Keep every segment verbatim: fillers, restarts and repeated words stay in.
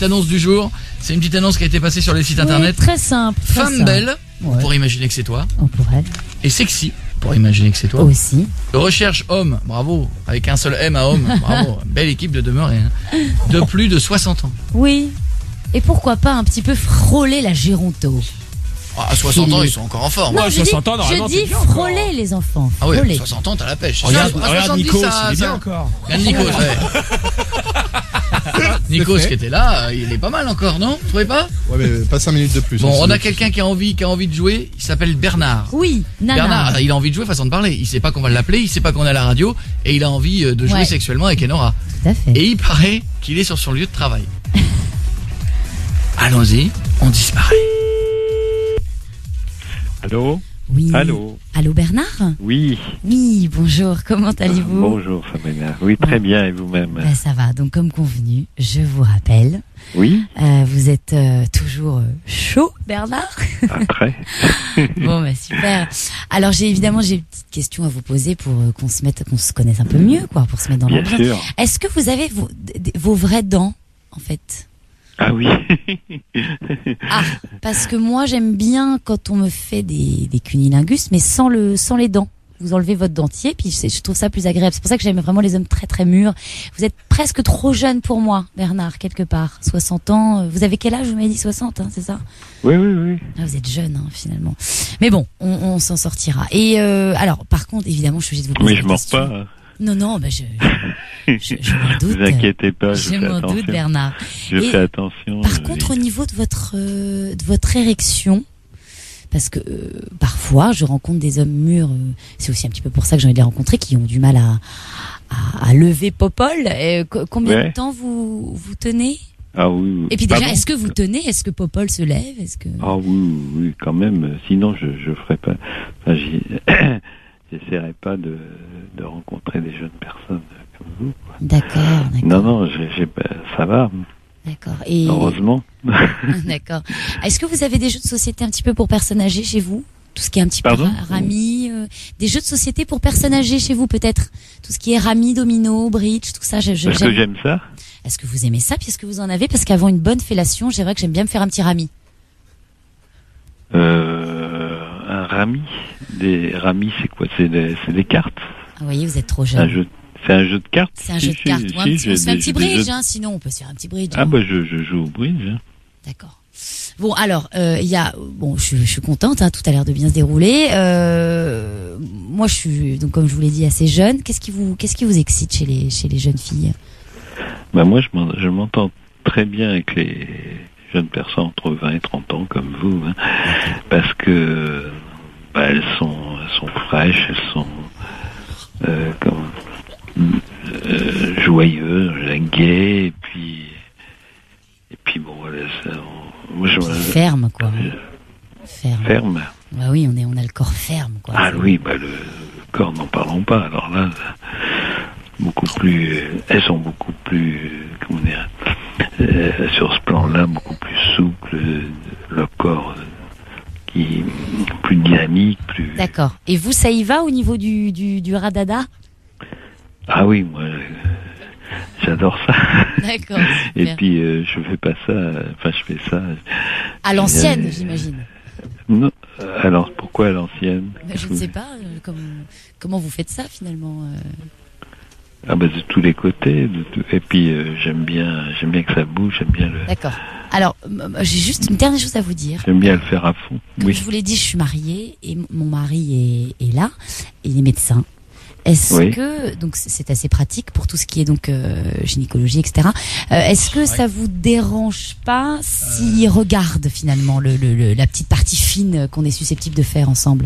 petite annonce du jour. C'est une petite annonce qui a été passée sur les sites oui, internet. Très simple. Très Femme simple. belle, ouais. Pour imaginer que c'est toi. On pourrait. Et sexy, pour imaginer que c'est toi. Aussi. Recherche homme, bravo, avec un seul M à homme, bravo, belle équipe de demeurer. Hein. De plus de soixante ans. Oui. Et pourquoi pas un petit peu frôler la Géronto. Ah, à soixante ans, ils sont encore en forme. Non, Ouais, je soixante dis, ans, normalement, je dis c'est bien frôler encore. les enfants. Ah oui, Frôler. soixante ans, t'as la pêche. Regarde, À regarde soixante-dix, Nikos, ça- il est bien ça- encore. Regarde Nikos, ouais. Nikos qui était là, il est pas mal encore, non? Vous trouvez pas? Ouais, mais pas cinq minutes de plus. Bon, hein, on a c'est- quelqu'un qui a envie, qui a envie de jouer. Il s'appelle Bernard. Oui, Nana. Bernard, il a envie de jouer façon de parler. Il sait pas qu'on va l'appeler, il sait pas qu'on est à la radio, et il a envie euh, de jouer Ouais. sexuellement avec Enora. Tout à fait. Et il paraît qu'il est sur son lieu de travail. Allons-y, on disparaît. Allô? Oui. Allô? Allô Bernard? Oui. Oui, bonjour, comment allez-vous? Bonjour Samena. Oui, très bien, et vous-même? Ben, ça va, donc comme convenu, je vous rappelle, Oui? euh, vous êtes euh, toujours euh, chaud Bernard? Après? Bon bah super. Alors j'ai évidemment j'ai une petite question à vous poser pour euh, qu'on se mette, qu'on se connaisse un peu mieux, quoi, pour se mettre dans Bien l'ambiance. sûr. Est-ce que vous avez vos, d- vos vraies dents, en fait? Ah oui. Ah, parce que moi j'aime bien quand on me fait des, des cunilingus, mais sans le, sans les dents. Vous enlevez votre dentier, puis je, je trouve ça plus agréable. C'est pour ça que j'aime vraiment les hommes très très mûrs. Vous êtes presque trop jeune pour moi, Bernard, quelque part. soixante ans. Vous avez quel âge? Vous m'avez dit soixante, hein, c'est ça? Oui, oui, oui. Ah, vous êtes jeune, hein, finalement. Mais bon, on, on s'en sortira. Et euh, alors, par contre, évidemment, je suis obligée de vous poser Mais je la mords question. pas. hein. Non, non, bah je, je, je, je m'en doute. Vous inquiétez pas, je, Je fais m'en attention. doute, Bernard. Je Et fais attention. Par euh, contre, oui. au niveau de votre euh, de votre érection, parce que euh, parfois, je rencontre des hommes mûrs. euh, c'est aussi un petit peu pour ça que j'ai envie de les rencontrer, qui ont du mal à à, à lever popole. Euh, co- combien Ouais. de temps vous vous tenez? Ah oui, oui. Et puis déjà, Pardon? est-ce que vous tenez? Est-ce que popole se lève? Est-ce que Ah oui, oui, oui, quand même. Sinon, je je ferais pas. Enfin, j'y- j'essaierais pas de de rencontrer des jeunes personnes comme vous. quoi. D'accord, d'accord. Non, non, j'ai, j'ai pas- ça va. D'accord. Et Heureusement. d'accord. Est-ce que vous avez des jeux de société un petit peu pour personnes âgées chez vous? Tout ce qui est un petit Pardon peu ra- rami, euh, des jeux de société pour personnes âgées chez vous peut-être. Tout ce qui est rami, domino, bridge, tout ça. Je, je- Parce que j'aime ça. Est-ce que vous aimez ça? Puis est-ce que vous en avez? Parce qu'avant une bonne fellation, c'est vrai que j'aime bien me faire un petit rami. Euh, un rami. Des ramis, c'est quoi? C'est des, c'est des cartes. Ah, vous voyez, vous êtes trop C'est un jeune. jeu, c'est un jeu de cartes. C'est un Si, jeu de si, cartes. si, Ou un petit- j'ai on se fait un des- petit j'ai des bridge, jeux- hein, sinon on peut se faire un petit bridge. Ah hein. bah je, je joue au bridge. hein. D'accord. Bon, alors, euh, il y a, bon, je, suis- je suis contente, hein, tout a l'air de bien se dérouler. Euh, moi, je suis, donc, comme je vous l'ai dit, assez jeune. Qu'est-ce qui vous, qu'est-ce qui vous excite chez les, chez les jeunes filles? Bah moi je, m'en- je m'entends très bien avec les jeunes personnes entre vingt et trente ans comme vous, hein, parce que bah, elles sont, elles sont fraîches, elles sont euh, comme, euh, joyeuses, gaies, et puis et puis bon voilà, ça, on- moi je Ferme, quoi. Ferme. ferme. Bah oui, on est, on a le corps ferme, quoi. Ah oui, bah le, le corps n'en parlons pas. Alors là, beaucoup plus, elles sont beaucoup plus, comment dire, euh, sur ce plan-là, beaucoup plus souples, euh, le corps euh, qui est plus dynamique, plus. D'accord. Et vous, ça y va au niveau du, du, du radada? Ah oui, moi, euh, j'adore ça. D'accord. Et super. puis euh, je fais pas ça, euh, enfin je fais ça. À l'ancienne, euh, j'imagine. Non, euh, alors pourquoi à l'ancienne? Mais je ne sais pas, euh, comme, comment vous faites ça finalement euh Ah bah de tous les côtés, de tout- et puis euh, j'aime bien, j'aime bien que ça bouge, j'aime bien le, D'accord. Alors, m- m- j'ai juste une dernière chose à vous dire. j'aime bien le faire à fond. Comme Oui. je vous l'ai dit, je suis mariée et m- mon mari est, est là, et il est médecin. Est-ce Oui. que, donc c'est- c'est assez pratique pour tout ce qui est donc euh, gynécologie, et cetera. Euh, Est-ce que ça vous dérange pas s'il regarde finalement le, le, le- la petite partie fine qu'on est susceptible de faire ensemble?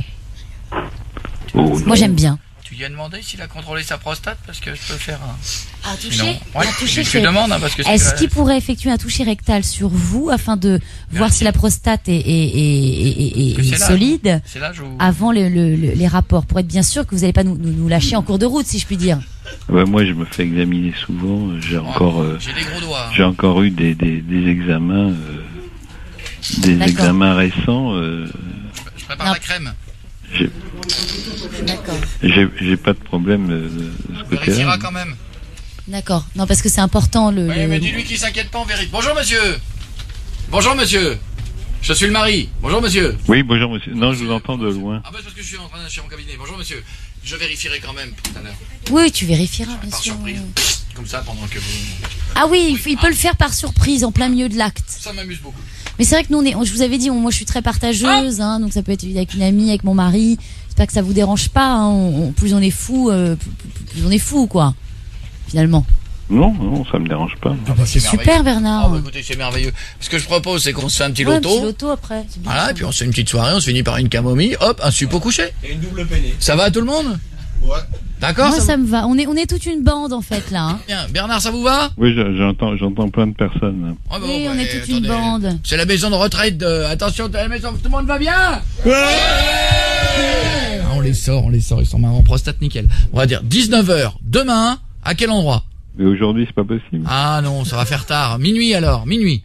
Oh, non. Moi j'aime bien. Tu lui as demandé s'il a contrôlé sa prostate parce que je peux faire un. À Sinon, toucher, ouais, à toucher, tu c'est- demandes hein, parce que c'est Est-ce que- qu'il pourrait effectuer un toucher rectal sur vous afin de voir si la prostate est, est, est, est, est- Que c'est est là. solide C'est là je vous... avant le, le- le- les rapports, pour être bien sûr que vous n'allez pas nous, nous, nous lâcher en cours de route, si je puis dire? Ouais, moi, je me fais examiner souvent. J'ai encore, euh, J'ai des gros doigts. j'ai encore eu des, des, des examens, euh, des D'accord. examens récents. Euh, Je prépare Non. la crème. j'ai, D'accord. j'ai, j'ai pas de problème euh, de ce On vérifiera côté-là. quand même. D'accord. Non, parce que c'est important le. Oui, le... mais dis-lui qu'il s'inquiète pas, on vérifie. Bonjour monsieur. Bonjour monsieur. Je suis le mari. Bonjour monsieur. Oui, bonjour monsieur. Non, je vous entends de loin. Ah bah c'est parce que je suis en train de chez mon cabinet. Bonjour monsieur. Je vérifierai quand même tout à l'heure. Oui, tu vérifieras bien Par sûr. surprise. Comme ça pendant que vous... Ah oui, il, il peut le faire par surprise en plein milieu de l'acte. Ça m'amuse beaucoup. Mais c'est vrai que nous, on est, je vous avais dit, on, moi je suis très partageuse, hein, donc ça peut être avec une amie, avec mon mari. J'espère que ça vous dérange pas. Hein, on, plus on est fou, euh, plus, plus on est fou, quoi. Finalement. Non, non, ça me dérange pas. Ah bah, c'est super, Bernard. Ah bah, écoutez, c'est merveilleux. Ce que je propose, c'est qu'on se fait un petit ouais, loto. Un petit loto après. Voilà, et puis on se fait une petite soirée, on se finit par une camomille, hop, un sup au coucher. Et une double peinée. Ça va à tout le monde? Ouais. D'accord. Moi, ça, ça me va. On est, on est toute une bande en fait là. Hein. Bien, Bernard, ça vous va? Oui, j'entends, j'entends plein de personnes. Ah bon, Oui, bah, on est toute attendez. une bande. C'est la maison de retraite de... Attention, la maison, tout le monde va bien? Ouais. Ah, on les sort, on les sort, ils sont marrants, prostate nickel. On va dire dix-neuf heures, demain, à quel endroit? Mais aujourd'hui, c'est pas possible. Ah non, ça va faire tard. Minuit alors, minuit.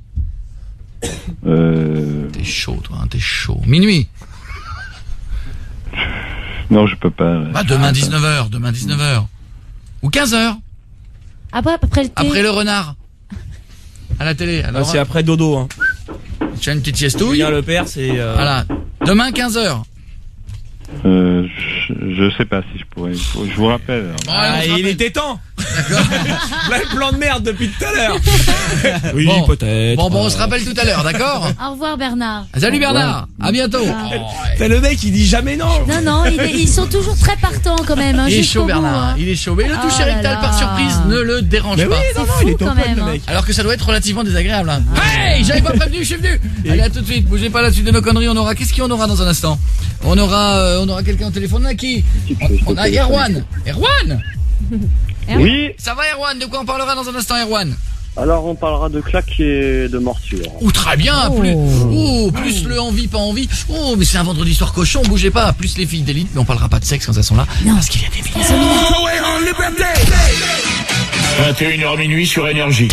Euh... T'es chaud toi, hein, t'es chaud. Minuit. Non, je peux pas. Bah demain dix-neuf heures, demain dix-neuf heures. Ou quinze heures. Après, après le thé. Après le renard. À la télé. Alors, Ah, c'est après dodo. Hein. tu as une petite siestouille. Julien Lepers, c'est. Euh... Voilà. Demain quinze heures. Euh, je, je sais pas si je pourrais. Je vous rappelle. Alors. Ah, Ouais, on se il rappelle. était temps. Là, le plan de merde depuis tout à l'heure. Oui, Bon. peut-être. Bon, bon, on se rappelle tout à l'heure, d'accord? Au revoir Bernard. Salut Bernard. À bientôt. Ah. Oh, T'as le mec, il dit jamais non. Non, non, il est- ils sont toujours très partants quand même. Hein, il est jusqu'au chaud bout, Bernard. hein. Il est chaud. Mais le Oh toucher là rectal là. par surprise ne le dérange Mais oui, pas. non, non, C'est il est fou, au quand point, même, le hein. mec. Alors que ça doit être relativement désagréable. Hein. Hey, j'avais pas prévenu, je suis venu. Allez, à tout de suite. Bougez pas la suite de nos conneries. On aura, qu'est-ce qu'on aura dans un instant? On aura, euh, on aura quelqu'un au téléphone. On a qui? On, on a Erwan. Erwan. Oui, Ça va Erwan? De quoi on parlera dans un instant, Erwan? alors on parlera de claques et de morsures. Oh, très bien. Oh. Plus, oh, plus le envie, pas envie. Oh, mais c'est un vendredi soir cochon. Bougez pas. Plus les filles d'élite, mais on parlera pas de sexe quand elles sont là. Non. Parce qu'il y a des filles. vingt et une heures minuit sur Énergie.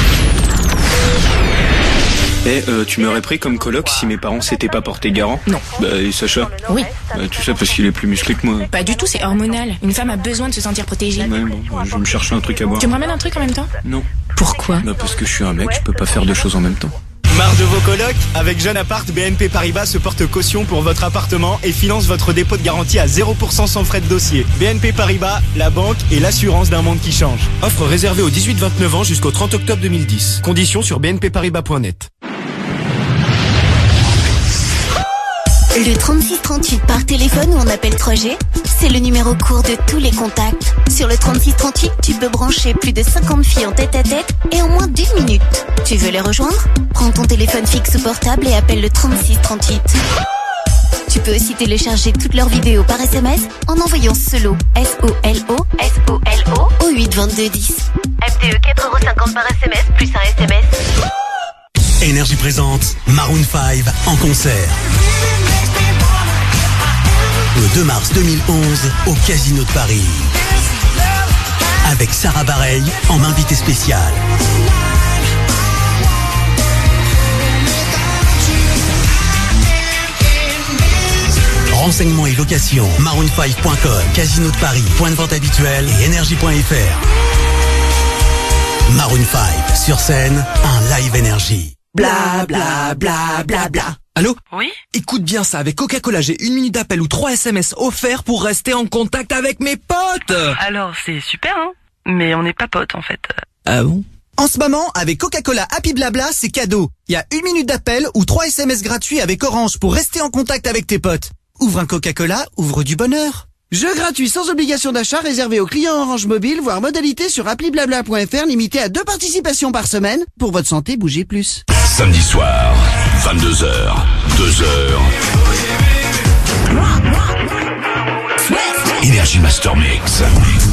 Eh, euh, tu m'aurais pris comme coloc si mes parents s'étaient pas portés garant? Non. Bah, et Sacha? Oui. Bah, tout ça parce qu'il est plus musclé que moi. Pas du tout, c'est hormonal. Une femme a besoin de se sentir protégée. Ouais, bon, je vais me chercher un truc à boire. Tu me ramènes un truc en même temps? Non. Pourquoi? Bah, parce que je suis un mec, je peux pas faire deux choses en même temps. Marre de vos colocs? Avec Jeune Appart, B N P Paribas se porte caution pour votre appartement et finance votre dépôt de garantie à zéro pour cent sans frais de dossier. B N P Paribas, la banque et l'assurance d'un monde qui change. Offre réservée aux dix-huit vingt-neuf ans jusqu'au trente octobre deux mille dix. Conditions sur b n p paribas point net. Le trente-six trente-huit par téléphone ou en appel trois G, c'est le numéro court de tous les contacts. Sur le trente-six trente-huit, tu peux brancher plus de cinquante filles en tête à tête et en moins d'une minute. Tu veux les rejoindre? Prends ton téléphone fixe ou portable et appelle le trente-six trente-huit. Tu peux aussi télécharger toutes leurs vidéos par S M S en envoyant SOLO, S O L O, S O L O, au huit vingt-deux dix. M T E quatre euros cinquante par S M S plus un S M S. Énergie présente Maroon cinq en concert. Le deux mars deux mille onze au Casino de Paris. Avec Sarah Bareilles en invité spécial. Renseignements et locations, maroon cinq point com, Casino de Paris, point de vente habituel et énergie point F R. Maroon cinq, sur scène, un live énergie. Bla bla bla bla bla. Allô? Oui? Écoute bien ça, avec Coca-Cola, j'ai une minute d'appel ou trois S M S offerts pour rester en contact avec mes potes. Alors, c'est super, hein? Mais on n'est pas potes, en fait. Ah bon? En ce moment, avec Coca-Cola Happy Blabla, c'est cadeau. Il y a une minute d'appel ou trois S M S gratuits avec Orange pour rester en contact avec tes potes. Ouvre un Coca-Cola, ouvre du bonheur. Jeu gratuit sans obligation d'achat réservé aux clients Orange Mobile, voire modalité sur appli blabla point F R, limité à deux participations par semaine. Pour votre santé, bougez plus. Samedi soir, vingt-deux heures, deux heures. Énergie Master Mix.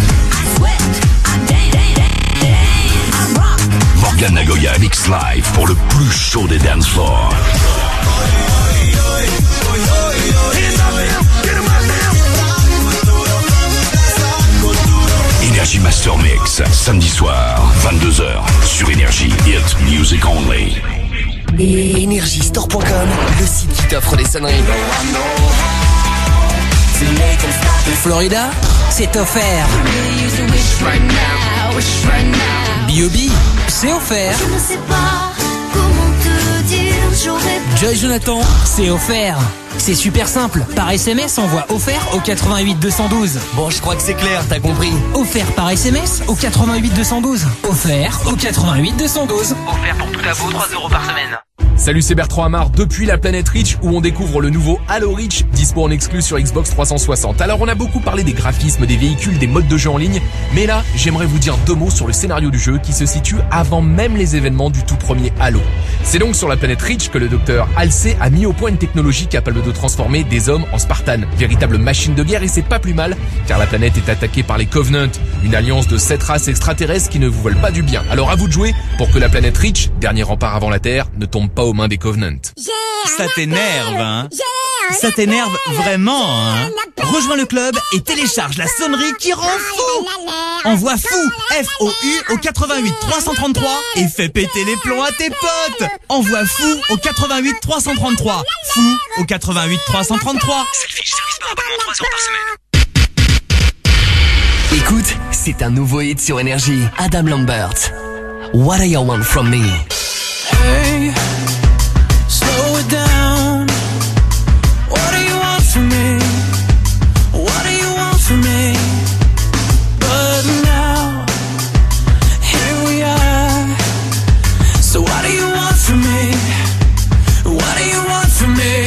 Morgan Nagoya mix live pour le plus chaud des dance floors. Énergie Master Mix, samedi soir, vingt-deux heures, sur Énergie, Hit Music Only. Et énergie store point com, le site qui t'offre des sonneries. Florida, c'est offert. B O B, c'est offert. Je ne sais pas comment te dire, j'aurais pas. Joy Jonathan, c'est offert. C'est super simple. Par S M S, envoie offert au quatre-vingt-huit deux cent douze. Bon, je crois que c'est clair, t'as compris. Offert par S M S au quatre-vingt-huit deux cent douze. Offert au quatre-vingt-huit deux cent douze. Offert pour tout à vous, trois euros par semaine. Salut, c'est Bertrand Amar depuis la planète Reach où on découvre le nouveau Halo Reach, dispo en exclu sur Xbox trois cent soixante. Alors on a beaucoup parlé des graphismes, des véhicules, des modes de jeu en ligne, mais là j'aimerais vous dire deux mots sur le scénario du jeu qui se situe avant même les événements du tout premier Halo. C'est donc sur la planète Reach que le docteur Halsey a mis au point une technologie capable de transformer des hommes en Spartans, véritable machine de guerre, et c'est pas plus mal car la planète est attaquée par les Covenant, une alliance de sept races extraterrestres qui ne vous veulent pas du bien. Alors à vous de jouer pour que la planète Reach, dernier rempart avant la Terre, ne tombe pas aux mains des Covenant. Ça t'énerve, hein? Ça t'énerve vraiment, hein? Rejoins le club et télécharge la sonnerie qui rend fou! Envoie fou, F O U, au quatre-vingt-huit trois cent trente-trois et fais péter les plombs à tes potes! Envoie fou au quatre-vingt-huit trois cent trente-trois. Fou au quatre-vingt-huit trois cent trente-trois. Selfish, service par abonnement, trois euros par semaine. Écoute, c'est un nouveau hit sur Énergie. Adam Lambert. What do you want from me? Hey, slow it down. What do you want from me? What do you want from me? But now, here we are. So what do you want from me? What do you want from me?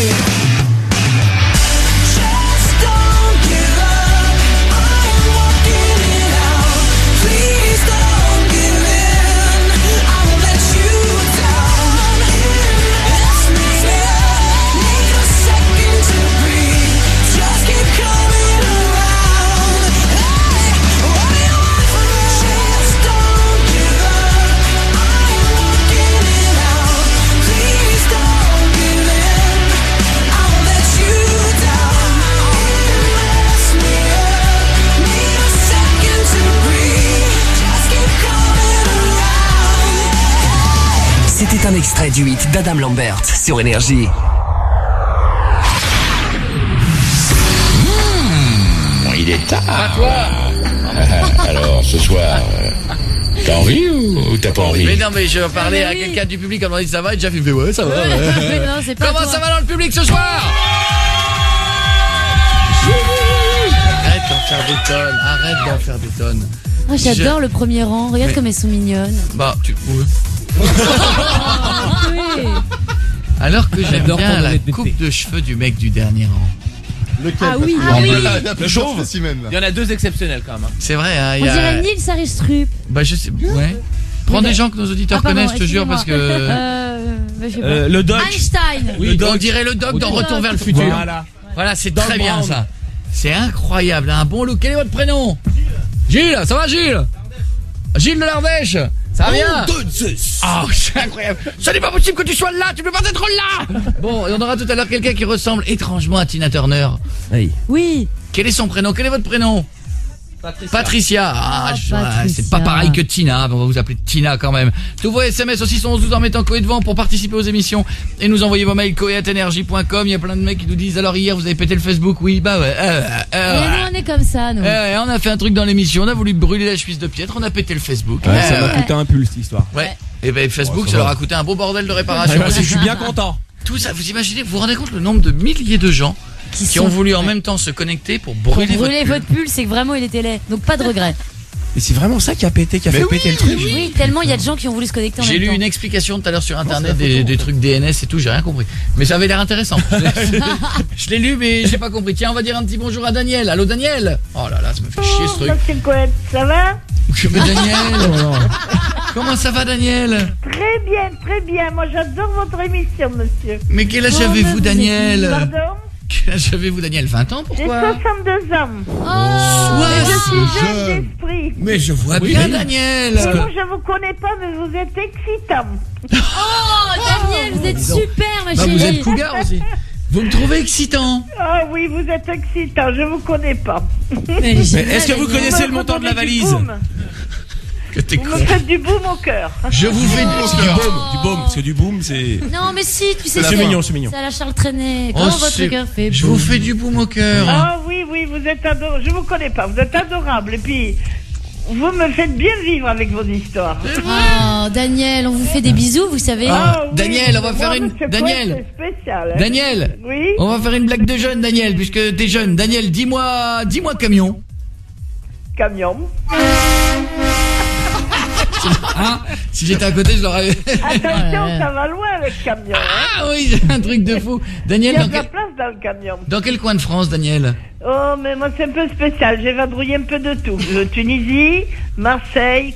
Just don't give up. I'm walking it out. Please don't give in. I won't let you down. It's me. Need a second to breathe. Just keep coming around. Hey, what do you want from me? Just don't give up. I'm walking it out. Please don't give in. I won't let you down. It messed me up. Need a second to breathe. Just keep coming around. C'était un extrait du hit d'Adam Lambert sur Énergie. Bon, il est tard. À toi. Alors, ce soir, euh, t'as envie ou, ou t'as pas envie? Mais non, mais je parlais Ah, à mais oui. quelqu'un du public, on m'a dit ça va, et Jeff il me fait ouais, ça va. ouais. Mais non, c'est pas Comment toi. ça va dans le public ce soir? Arrête d'en faire des tonnes, arrête d'en faire des tonnes. Oh, j'adore Je- le premier rang. Regarde Mais- comme elles sont mignonnes. Bah, tu... Ouais. Oui. Alors que j'aime J'adore bien ton la honnêteté. coupe de cheveux du mec du dernier rang. Lequel? Ah oui, Parce ah que- oui. Il y a plusieurs chauve. spécimens, là. Il y en a deux exceptionnels quand même. hein. C'est vrai, hein, il On y a... dirait Nils Aristrup. Bah je sais, ouais. Prends Oui, des mais- gens que nos auditeurs Ah, pardon, connaissent, je te jure, excusez-moi. parce que... Euh, bah, je sais pas. Euh, le doc. Einstein. Oui, on dirait le doc dans Le Retour doc. vers le futur. Voilà. Voilà, c'est Doc très bien Brown. ça. C'est incroyable, un bon look. Quel est votre prénom? Gilles, ça va Gilles? Gilles de l'Ardèche. Ça va bien? Oh, c'est incroyable. Ce n'est pas possible que tu sois là, tu peux pas être là. Bon, et on aura tout à l'heure quelqu'un qui ressemble étrangement à Tina Turner. Oui. Oui. Quel est son prénom? Quel est votre prénom? Patricia. Patricia. Ah, Ah, je- Patricia. c'est pas pareil que Tina, on va vous appeler Tina quand même. Tous vos S M S aussi sont onze douze en mettant Coé devant pour participer aux émissions et nous envoyer vos mails coé arobase énergie point com. Il y a plein de mecs qui nous disent alors hier vous avez pété le Facebook. Oui, bah ouais. Euh, euh, Mais nous, on est comme ça, nous. euh, on a fait un truc dans l'émission, on a voulu brûler la chemise de Pietre, on a pété le Facebook. Ouais, ça Euh, m'a coûté un pull cette histoire. Ouais. Et ben Facebook, Ouais, ça ça va. leur a coûté un beau bordel de réparation. Ah, je suis bien content. Tout ça, vous imaginez, vous vous rendez compte le nombre de milliers de gens qui, sont- ont voulu en ouais. même temps se connecter pour Pour brûler, brûler votre votre pull, c'est que vraiment il était laid. Donc pas de regret. Et c'est vraiment ça qui a pété, qui a Mais fait oui, péter le truc. Oui, tellement il y a de gens qui ont voulu se connecter en J'ai même lu temps. une explication tout à l'heure sur internet c'est la des, photo, des en fait. trucs D N S et tout, j'ai rien compris. Mais ça avait l'air intéressant. Je l'ai lu mais j'ai pas compris. Tiens, on va dire un petit bonjour à Daniel. Allô Daniel. Oh là là, ça me fait chier ce truc. Monsieur Coët, ça va? Mais Daniel. Comment ça va Daniel? Très bien, très bien. Moi, j'adore votre émission, monsieur. Mais quel âge Oh, mais avez-vous vous Daniel? Pardon? Quel âge avez-vous Daniel? vingt ans J'ai pourquoi? soixante-deux ans. Oh, Mais je suis jeune. jeune d'esprit. Mais je vois Oui, bien oui. Daniel. Mais moi, je vous connais pas, mais vous êtes excitant. oh, Daniel, vous êtes super, ma Bah, chérie. vous êtes cougar aussi. Vous me trouvez excitant. Ah oui, vous êtes excitant, je vous connais pas. Mais Mais génial, est-ce que vous Daniel. connaissez le montant de la Vous me valise? donnez du boom. Que t'es Vous con. me faites du boom au cœur. Je vous fais C'est du boom, du boom, parce que du boom c'est. Non, mais si, tu sais, C'est mignon, c'est mignon. C'est à la Charles Trenet. Oh, Comment votre c'est- cœur fait Je vous fais du boum au cœur. Ah oui, oui, vous êtes adorable. Je vous connais pas, vous êtes adorable. Et puis, vous me faites bien vivre avec vos histoires. Oh, Daniel, on vous fait des bisous, vous savez. Ah, oui, Daniel, on va faire moi, une... monsieur Daniel, Poète, c'est spécial, hein. Daniel, Oui. on va faire une blague de jeune, Daniel, puisque t'es jeune. Daniel, dis-moi, dis-moi camion. Camion. Hein, si j'étais à côté, je l'aurais... Attention, ça va loin avec camion. Hein. Ah oui, j'ai un truc de fou. Il Daniel, y a dans de la quel... place dans le camion. dans quel coin de France, Daniel? Oh, mais moi, c'est un peu spécial. J'ai vadrouillé un peu de tout. Euh, Tunisie, Marseille,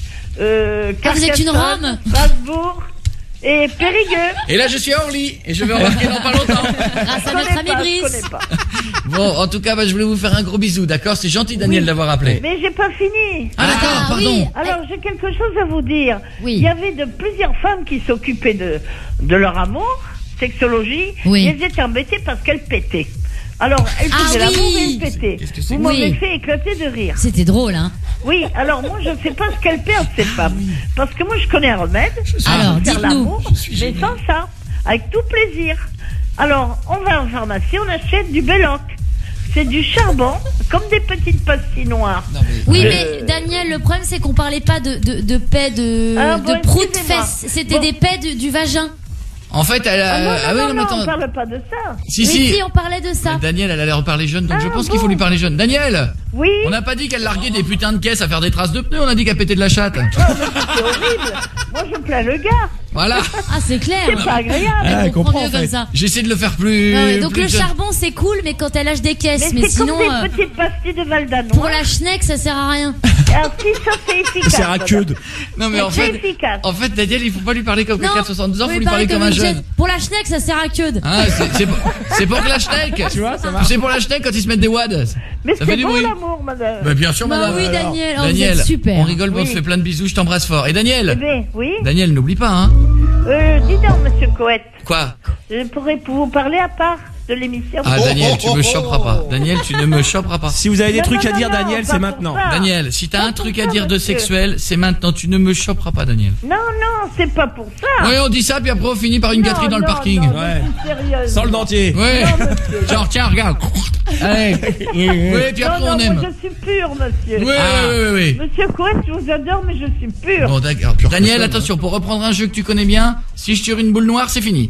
euh, Ah, vous êtes une Carcassonne, Rome. Strasbourg et Périgueux. Et là, je suis à Orly, et je vais embarquer dans pas longtemps. Grâce à Je notre connais ami pas, je Brice. connais pas. Bon, en tout cas, bah, je voulais vous faire un gros bisou, d'accord? C'est gentil, Daniel, Oui. d'avoir appelé. Mais j'ai pas fini. Ah, d'accord, Ah, pardon. oui. Alors, j'ai quelque chose à vous dire. Oui. Il y avait de plusieurs femmes qui s'occupaient de, de leur amour, sexologie, Oui. et elles étaient embêtées parce qu'elles pétaient. Alors, elles Ah faisaient l'amour et oui. elles pétaient. Qu'est-ce que c'est Vous que- m'avez Oui. fait éclater de rire. C'était drôle, hein. Oui, alors moi, je ne sais pas ce qu'elles perdent, ces femmes. Parce que moi, je connais un remède. Alors, faire dites-nous. l'amour, mais sans ça, avec tout plaisir. Alors, on va en pharmacie, on achète du Belloc. C'est du charbon, comme des petites pastilles noires. Non, mais... Oui, Euh, mais Daniel, le problème c'est qu'on parlait pas de, de, de paix de, Ah, bon, de prout excusez-moi. fesses, c'était Bon. des paix de- du vagin. En fait, elle a... Ah non, non, ah oui, non, non, mais non, attends. on parle pas de ça. Si, Oui, si. si, on parlait de ça. Mais Daniel, elle a l'air de parler jeune, donc Ah, je pense bon. qu'il faut lui parler jeune. Daniel, Oui, on n'a pas dit qu'elle larguait des putains de caisses à faire des traces de pneus, on a dit qu'elle pétait de la chatte. c'est horrible. Moi, je plains le gars. Voilà. Ah, c'est clair. C'est pas agréable. On elle comprend comprend, mieux en comme fait. ça. J'essaie de le faire plus... Ouais, ouais, donc plus le jeune. charbon c'est cool, mais quand elle lâche des caisses, Mais, mais, c'est sinon comme des euh, petites pastilles de Valdanois. pour la schneck ça sert à rien. Alors, si ça, c'est efficace. C'est à queue de... Non, mais C'est en très fait... efficace. En fait, Daniel, il faut pas lui parler comme quelqu'un de soixante-douze ans, vous faut lui parler comme un une jeune. jeune. Pour la schneck ça sert à queue de. Ah, c'est- c'est pour, c'est pour que la schneck. Tu vois, ça marche. C'est pour la schneck quand ils se mettent des wads. Mais Ça fait c'est du bon bruit. l'amour, madame. Bah, bien sûr, Bah madame. oui, Alors. Daniel, oh, vous Daniel, êtes super. on rigole, mais on Oui. te fait plein de bisous, je t'embrasse fort. Et Daniel, Eh bien, oui. Daniel, n'oublie pas, hein. Euh, dis donc, monsieur Coët, Quoi? je pourrais vous parler à part de l'émission. Ah, Daniel, tu me choperas pas. Daniel, tu ne me choperas pas. Si vous avez des Non, trucs non, à dire, non, Daniel, pas c'est pour maintenant. ça. Daniel, si t'as Pas un pour truc ça, à dire de monsieur. sexuel, c'est maintenant, tu ne me choperas pas, Daniel. Non, non, c'est pas pour ça. Oui, on dit ça, puis après on finit par une Non, gâterie dans le non, parking. non, Ouais. je suis sérieuse. Sans le dentier. Ouais. Non, monsieur. Genre, tiens, regarde. Allez. Oui, puis Non, après non, on aime. moi je suis pure, monsieur. Oui, oui, oui, oui. Monsieur Coët, je vous adore, mais je suis pure. Bon, d'accord. Daniel, attention, pour reprendre un jeu que tu connais bien, si je tire une boule noire, c'est fini.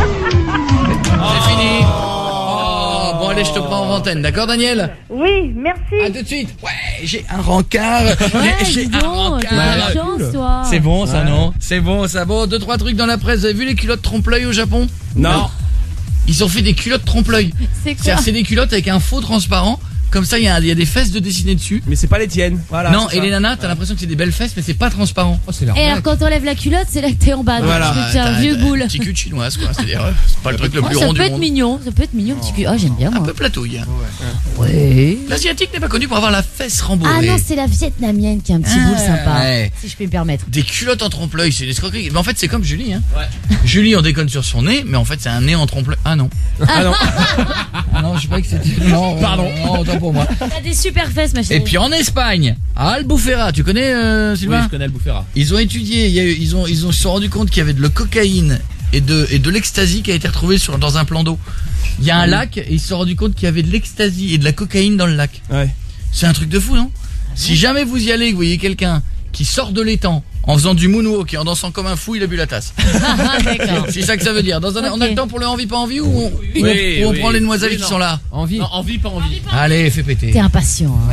C'est fini. Oh, bon, allez, je te prends en antenne, d'accord, Daniel? Oui, merci. À tout de suite. Ouais, j'ai un rencard. Ouais, j'ai dis un donc, t'as rencard. de la chance toi. C'est bon, ça, Ouais. non? C'est bon, ça. Bon, deux, trois trucs dans la presse. Vous avez vu les culottes trompe-l'œil au Japon? Non. Ils ont fait des culottes trompe-l'œil. C'est quoi? C'est-à-dire, c'est des culottes avec un faux transparent. Comme ça, il y, a- il y a des fesses de dessinées dessus. Mais c'est pas les tiennes. Voilà. non, c'est et ça. les nanas, t'as l'impression que c'est des belles fesses, mais c'est pas transparent. Oh, c'est Et alors quand t'enlèves la culotte, c'est là que t'es en bas. Voilà. Donc, c'est un vieux boule. Petit cul de chinoise, quoi. C'est-à-dire, euh, c'est pas le truc le Oh, plus ça rond peut du être monde. mignon, ça peut être mignon, petit cul. Ah, j'aime bien Un moi. peu platouille. Ouais. L'asiatique n'est pas connu pour avoir la fesse rembourrée. Ah non, c'est la vietnamienne qui a un petit Ah, boule sympa, ouais. si je peux me permettre. Des culottes en trompe-l'œil, c'est des escroqueries. Mais en fait, c'est comme Julie, hein. Julie, on déconne sur son nez, mais en fait, c'est un nez en trompe-l'œil. Ah non. Ah non. Ah non, je croyais que c'était. Non, Pardon. Non, autant pour moi. T'as des super fesses, ma Et chérie. puis en Espagne, à Albufera, tu connais euh, Oui, Sylvain? je connais le Bouffera. Ils ont étudié, il y a eu- ils ont ils ont se sont rendu compte qu'il y avait de la cocaïne et de et de l'ecstasy qui a été retrouvé sur dans un plan d'eau. Il y a un lac et ils se sont rendu compte qu'il y avait de l'ecstasy et de la cocaïne dans le lac. Ouais. C'est un truc de fou, non? Si jamais vous y allez, que vous voyez quelqu'un qui sort de l'étang en faisant du moonwalk et en dansant comme un fou, il a bu la tasse. Ah, d'accord. C'est ça que ça veut dire. Dans un, Ok. On a le temps pour le envie pas envie ou on, ou on- Oui, ou on oui. prend les demoiselles Oui, qui non. sont là? Envie. Non, envie, pas envie. Allez, fais péter. T'es impatient. Hein. Ouais,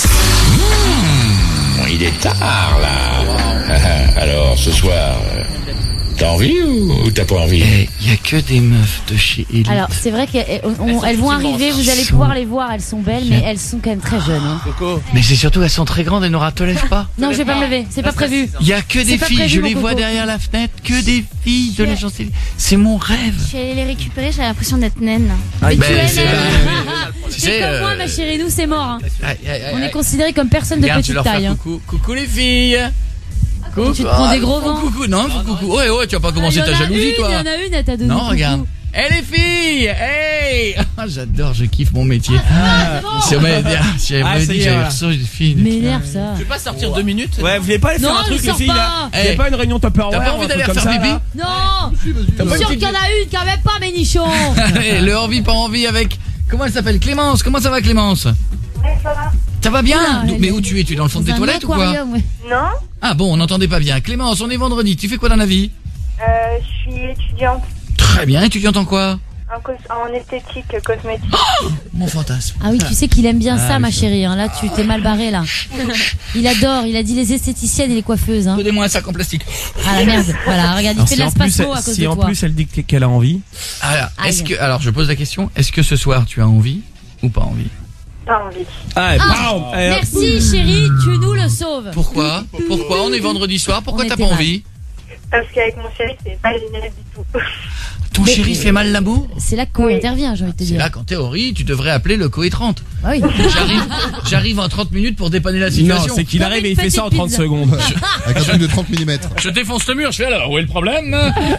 je- Il est tard, là. Alors, ce soir, euh, t'as envie ou, ou t'as pas envie? Eh, il y a que des meufs de chez Elite. Alors, c'est vrai qu'elles on- elles vont arriver, vous allez sont- pouvoir les voir, elles sont belles, mais elles sont quand même très jeunes. Hein. Coco. Mais c'est surtout elles sont très grandes et Nora, te lève pas. Non, je vais pas me lever, c'est pas prévu. Il y a que C'est des pas filles, prévu, je mon les vois coco. derrière la fenêtre, que des filles de Je- l'agence Elite. C'est mon rêve. Je suis allée les récupérer, j'avais l'impression d'être naine. Mais tu es c'est naine. tu C'est sais, comme moi, euh, ma chérie, nous c'est mort. Hein. aïe, aïe, aïe, On est aïe. considérés comme personnes de Regarde, tu petite leur taille. fais Hein. coucou, coucou les filles. Coucou. Tu te prends des gros Ah, vents. Coucou, non, faut coucou. Ouais, ouais, tu vas pas Ah, commencer il y en ta a jalousie, une, toi. Il y en a une, elle t'a donné. Non, coucou. regarde. Eh les filles, hey. Ah, j'adore, je kiffe mon métier. Ah, Si on m'avait dit, si elle Ah, m'avait ça dit y que est, j'avais voilà. reçu des filles. M'énerve ça. Tu veux pas sortir deux minutes? Ouais, vous voulez pas aller faire Non, un truc, il les sort filles, pas. là? Vous Eh. avez pas une réunion Tupperware? T'as pas envie ou un d'aller truc faire comme ça, pipi? là? Non, T'as je pas suis une sûre petite- qu'il y en a une quand même pas, mes nichons. Allez, le envie pas envie avec. Comment elle s'appelle? Clémence. Comment ça va, Clémence? Ouais, ça va. Ça va bien? Oula, D'où- elle Mais est où tu es? Tu es dans le fond de tes Dans un toilettes ou quoi? aquarium, ouais. Non, Ah bon, on n'entendait pas bien. Clémence, on est vendredi. Tu fais quoi dans la vie? Euh, je suis étudiante Très bien, étudiante en quoi? en, cos- en esthétique cosmétique. Mon fantasme. Ah oui, tu sais qu'il aime bien Ah, ça, oui, ma ça. chérie. Hein. Là, tu t'es mal barré, là. Il adore. Il a dit les esthéticiennes et les coiffeuses. Hein. Donnez-moi un sac en plastique. Ah la merde. Voilà, regarde, il Alors, fait si de la en plus, spasmo elle- à cause si de en toi. plus elle dit que- qu'elle a envie. Alors, est-ce Aïe. que, alors, je pose la question. Est-ce que ce soir tu as envie ou pas envie? Pas envie. Ah, et Ah, bam, et hop. merci, chérie. Tu nous le sauves. Pourquoi? Pourquoi? On est vendredi soir. Pourquoi On t'as était pas mal. envie? Parce qu'avec mon chéri, c'est pas génial du tout. Ton Mais- chéri fait mal l'amour? C'est là qu'on intervient, j'ai envie de te C'est dire. là qu'en théorie, tu devrais appeler le Coé trente. Bah oui. J'arrive, j'arrive en trente minutes pour dépanner la situation. Non, c'est qu'il arrive et il une fait ça en petite trente pizza. secondes. Avec un truc de trente millimètres. Je défonce le mur, je fais alors, où est le problème?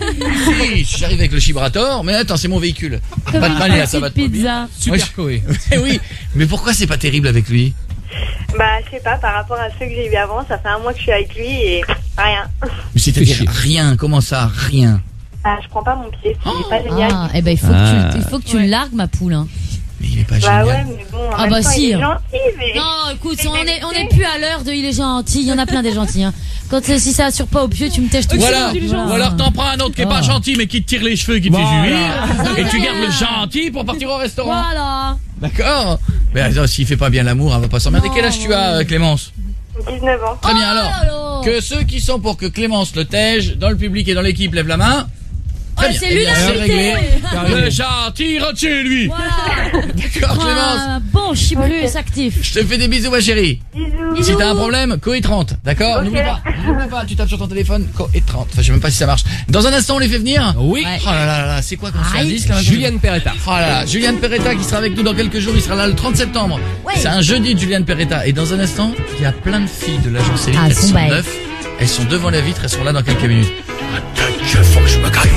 Si, j'arrive avec le chibrator, mais attends, c'est mon véhicule. Comme Pas de une mal, là, ça va petite te bien. pizza. Ouais, je- Coé. Eh oui, mais pourquoi c'est pas terrible avec lui? Bah, je sais pas, par rapport à ceux que j'ai eu avant, ça fait un mois que je suis avec lui et rien. Mais c'est-à-dire rien, comment ça, rien? Bah, je prends pas mon pied, c'est pas génial. Ah, eh ben il faut Ah. que tu, il faut que tu le largues, ma poule. Hein. Mais il est pas Bah génial. ouais, mais bon, en Ah même bah temps, si, il est hein. gentil, mais... Non, écoute, on est, on est plus à l'heure de il est gentil. Il y en a plein des gentils. Hein. Quand euh, si ça assure pas au pieu, tu me tèches tout Voilà, seul. ou alors t'en prends un autre qui est pas Ah. gentil mais qui te tire les cheveux, qui te fait Voilà. jouir, et tu Voilà. gardes le gentil pour partir au restaurant. Voilà. D'accord? Mais attends, s'il fait pas bien l'amour, on va pas s'emmerder. Non. Quel âge tu as, euh, Clémence? dix-neuf ans. Très bien, Oh alors. là là. Que ceux qui sont pour que Clémence le tège, dans le public et dans l'équipe, lèvent la main. Très Ouais, bien. c'est Eh bien, l'unanimité. réglé. Le gentil, rentre chez lui. Voilà. D'accord, Clémence? Un bon chibrus actif. Je te fais des bisous, ma chérie. Bisous. Si t'as un problème, Coé trente, d'accord? Ok. N'oublie pas, n'oublie pas, tu tapes sur ton téléphone, Coé trente. Enfin, je sais même pas si ça marche. Dans un instant, on les fait venir? Oui. Ouais. Oh là là là là, c'est quoi qu'on se fait un Aïe. disque là? Juliane Peretta. Oh là là, Juliane Peretta qui sera avec nous dans quelques jours, il sera là le trente septembre. Ouais. C'est un jeudi de Juliane Peretta. Et dans un instant, il y a plein de filles de l'agence Elite, Ah, elles sont sont belles. neuf, elles sont devant la vitre, elles sont là dans quelques minutes. Attends, il faut que je me calme.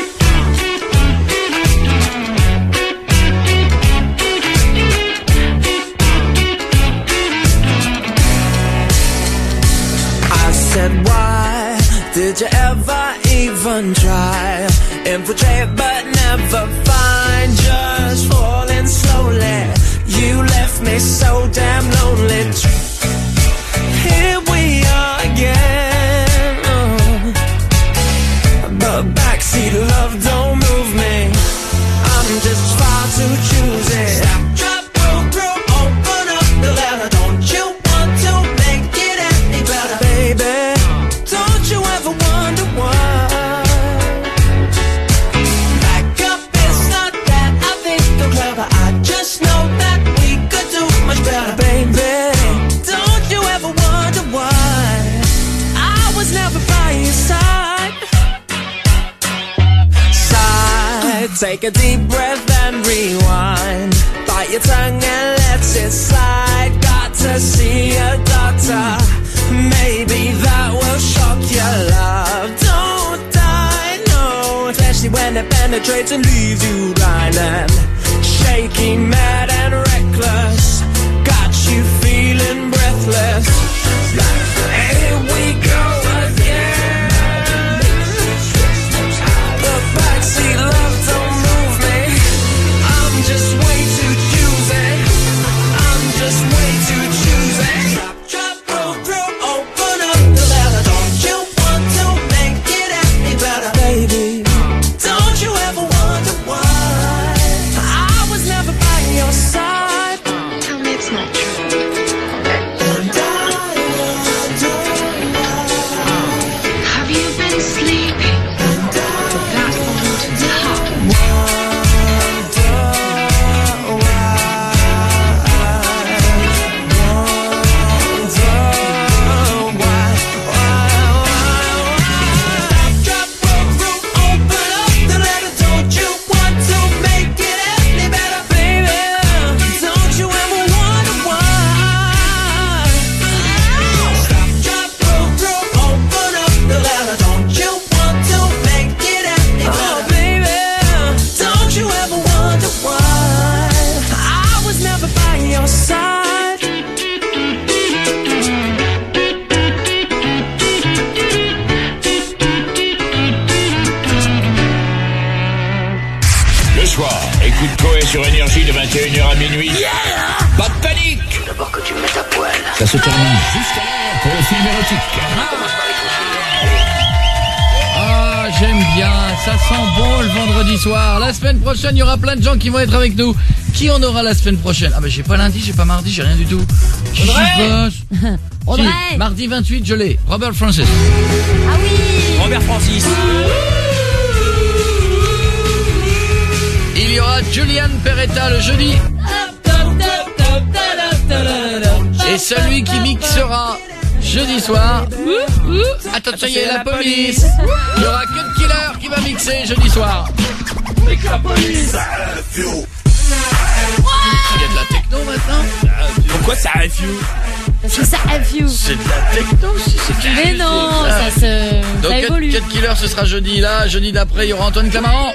I said, why did you ever even try? Infiltrate but never find. Just falling slowly. You left me so damn lonely. Here we are again. Oh. But backseat love don't move me. I'm just far too choosy. Stop, drop, roll through, open up the letter. Don't you want to make it any better, baby? Don't you ever wonder why? Back up, it's not that I think I'm clever. I just know that we could do much better, baby. Don't you ever wonder why I was never by your side? Side, take a deep breath and rewind. Bite your tongue and let it slide. Got to see a doctor. Maybe that will shock your love. Don't die, no. Especially when it penetrates and leaves you blind and shaky, mad and reckless. Got you feeling breathless. Here we go again. The backseat love don't move me. I'm just way too choosy. I'm just way too choosy. Drop, drop, roll through, open up the letter. Don't you want to make it any better, baby? Don't you ever wonder why I was never by your side? Tell me it's not true. And I adore you. soir. Écoute Coé sur Énergie de vingt et une heures à minuit. Pas de panique. D'abord que tu me mettes à poil. Ça se termine juste à l'heure pour le film érotique. Ah, j'aime bien, ça sent bon le vendredi soir. La semaine prochaine, il y aura plein de gens qui vont être avec nous. Qui on aura la semaine prochaine? Ah bah j'ai pas lundi, j'ai pas mardi, j'ai rien du tout. Qui j'y bosse? Audrey. Si, mardi vingt-huit, je l'ai. Robert Francis. Ah oui. Robert Francis. Il y aura Julian Peretta le jeudi. Et celui qui mixera jeudi soir. Attention, il y a la police. Il y aura Cut Killer qui va mixer jeudi soir. Avec la police. Il y a de la techno maintenant. Pourquoi ça F U? Parce que ça F U. C'est de la techno si c'est Mais non, ça se... Donc ça Cut, évolue. Cut Killer ce sera jeudi là. Jeudi d'après il y aura Antoine Clamaran.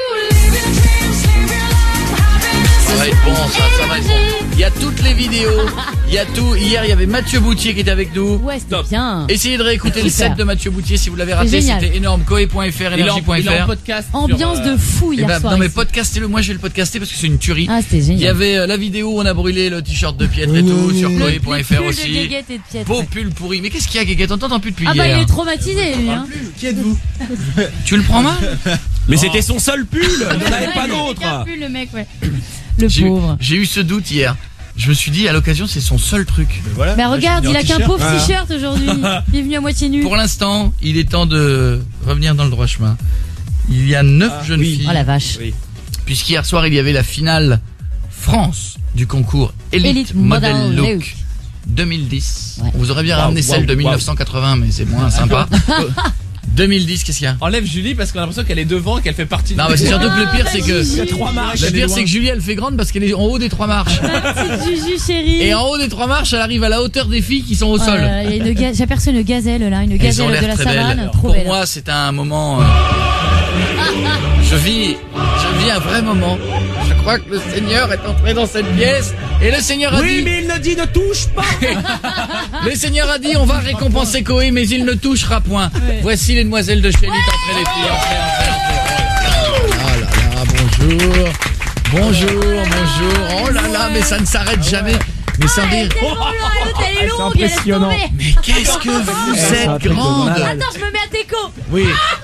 Ça va être bon, ça, ça va être bon. Il y a toutes les vidéos, il y a tout. Hier, il y avait Mathieu Boutier qui était avec nous. Ouais, c'était bien. Essayez de réécouter le Super. set de Mathieu Boutier si vous l'avez C'est raté. génial. C'était énorme. Coé point F R, Il est en- énergie point il est en F R. podcast. Ambiance sur, euh, de fou Eh hier ben, soir. non mais ici. podcastez-le, moi je vais le podcaster parce que c'est une tuerie. Ah, c'était génial. Il y avait euh, la vidéo où on a brûlé le t-shirt de Pietre et tout sur Le- Coé point F le R pull aussi. de Guéguette et de Pietre. Beau pull pourri. Mais qu'est-ce qu'il y a Guéguette? On t'entend plus depuis Ah bah hier. il est traumatisé lui hein. Qui êtes-vous? Tu le prends mal? Mais c'était son seul pull, il n'en avait pas Ouais, il avait d'autre. qu'un pull, le mec, ouais. Le J'ai eu- pauvre. J'ai eu ce doute hier. Je me suis dit à l'occasion c'est son seul truc. Voilà. Mais regarde, il a qu'un pauvre Voilà. t-shirt aujourd'hui. Il est venu à moitié nu. Pour l'instant, il est temps de revenir dans le droit chemin. Il y a neuf Ah, jeunes oui. filles. Oh la vache. Oui. Puisqu'hier soir, il y avait la finale France du concours Elite, Elite Model, Model Look, Look. deux mille dix. Ouais. On vous aurait bien Wow, ramené wow, celle de wow. mille neuf cent quatre-vingts, mais c'est moins sympa. deux mille dix, qu'est-ce qu'il y a? Enlève Julie parce qu'on a l'impression qu'elle est devant et qu'elle fait partie de... Non, mais c'est surtout que le pire, c'est que... Il y a trois marches. Le elle est pire, loin. c'est que Julie, elle fait grande parce qu'elle est en haut des trois marches. Petite Juju chérie. Et en haut des trois marches, elle arrive à la hauteur des filles qui sont au Oh sol. là là, il y a une ga- J'aperçois une gazelle là, une Elles ont gazelle de l'air la très savane, belles. trop Pour belle. moi, c'est un moment... euh, Je vis, je vis un vrai moment. Je crois que le Seigneur est entré dans cette pièce et le Seigneur a Oui, dit... mais il ne dit ne touche pas. Le Seigneur a dit on va récompenser Coé mais il ne touchera point. Ouais. Voici les demoiselles de chez Elite. Entrez les filles, entrez, entrez, entrez. Oh là là, là, bonjour. Bonjour, bonjour. Oh là là, mais ça ne s'arrête jamais. Mais sans rire. Elle est c'est longue, elle est impressionnant. tombée. Mais qu'est-ce que vous Eh, c'est un êtes truc de grande. malade. Attends, je me mets à Teco. Oui.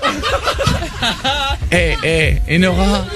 Eh, eh, et Nora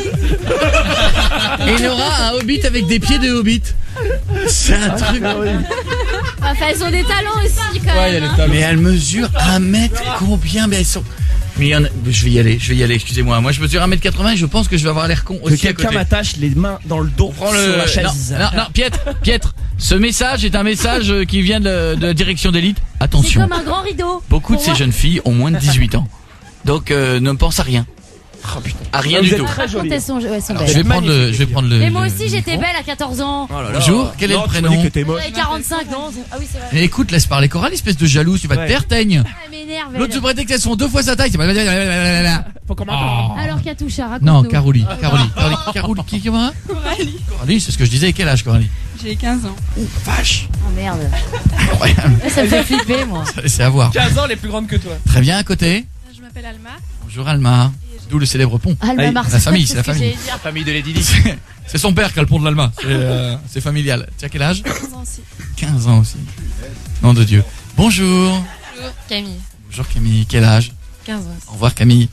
Et Nora a un hobbit avec des pieds de hobbit. C'est un truc. Enfin, elles ont des talents aussi quand Ouais, il y a même. les hein. talons. Mais elle mesure un mètre combien? Mais elles sont... Mais il y en a... Je vais y aller, je vais y aller, excusez-moi. Moi je mesure un mètre quatre-vingts et je pense que je vais avoir l'air con Que aussi à quelqu'un côté. m'attache les mains dans le dos Prends sur le... la chaise. Non, non, non, Pietre, Pietre, ce message est un message euh, qui vient de, de la direction d'élite. C'est Attention, comme un grand rideau. beaucoup de Pour ces moi. jeunes filles ont moins de dix-huit ans. Donc euh, ne pense à rien. Oh putain. À rien Vous du êtes tout. très Par contre, jolie. elles sont, ouais, elles sont Alors, je belles. vais prendre le, je vais prendre le. Mais moi le- aussi, le j'étais micro. belle à quatorze ans. Oh là là. Bonjour, quel est Non, le tu m'as prénom dit que t'es moche. J'avais quarante-cinq, non Ah oui, c'est vrai. Mais écoute, laisse parler Coralie, espèce de jalouse, tu vas te Ouais. taire, teigne. Elle m'énerve. L'autre se elle. prétexte qu'elles sont deux fois sa taille. c'est pas- Faut qu'on Oh. m'entende. Alors Katoucha, raconte-nous. Non, Carolie, Carolie, Carolie, Carolie, qui qui va? Coralie. Coralie, c'est ce que je disais. Quel âge, Coralie? J'ai quinze ans. Oh, vache. Oh merde. Incroyable. Ça me fait flipper, moi. Ça, c'est à voir. quinze ans, elle est plus grande que toi. Très bien, à côté. Je m'appelle Alma. Bonjour Alma. D'où le célèbre pont. Alma Ah, Marceau. la famille, c'est la ce que famille. j'allais dire. La famille de Lady Di. C'est- C'est son père qui a le pont de l'Alma. C'est euh, c'est familial. Tu as quel âge? quinze ans aussi. quinze ans aussi. Nom de Dieu. Bonjour. Bonjour. Camille. Bonjour Camille. Quel âge? quinze ans. Au revoir Camille.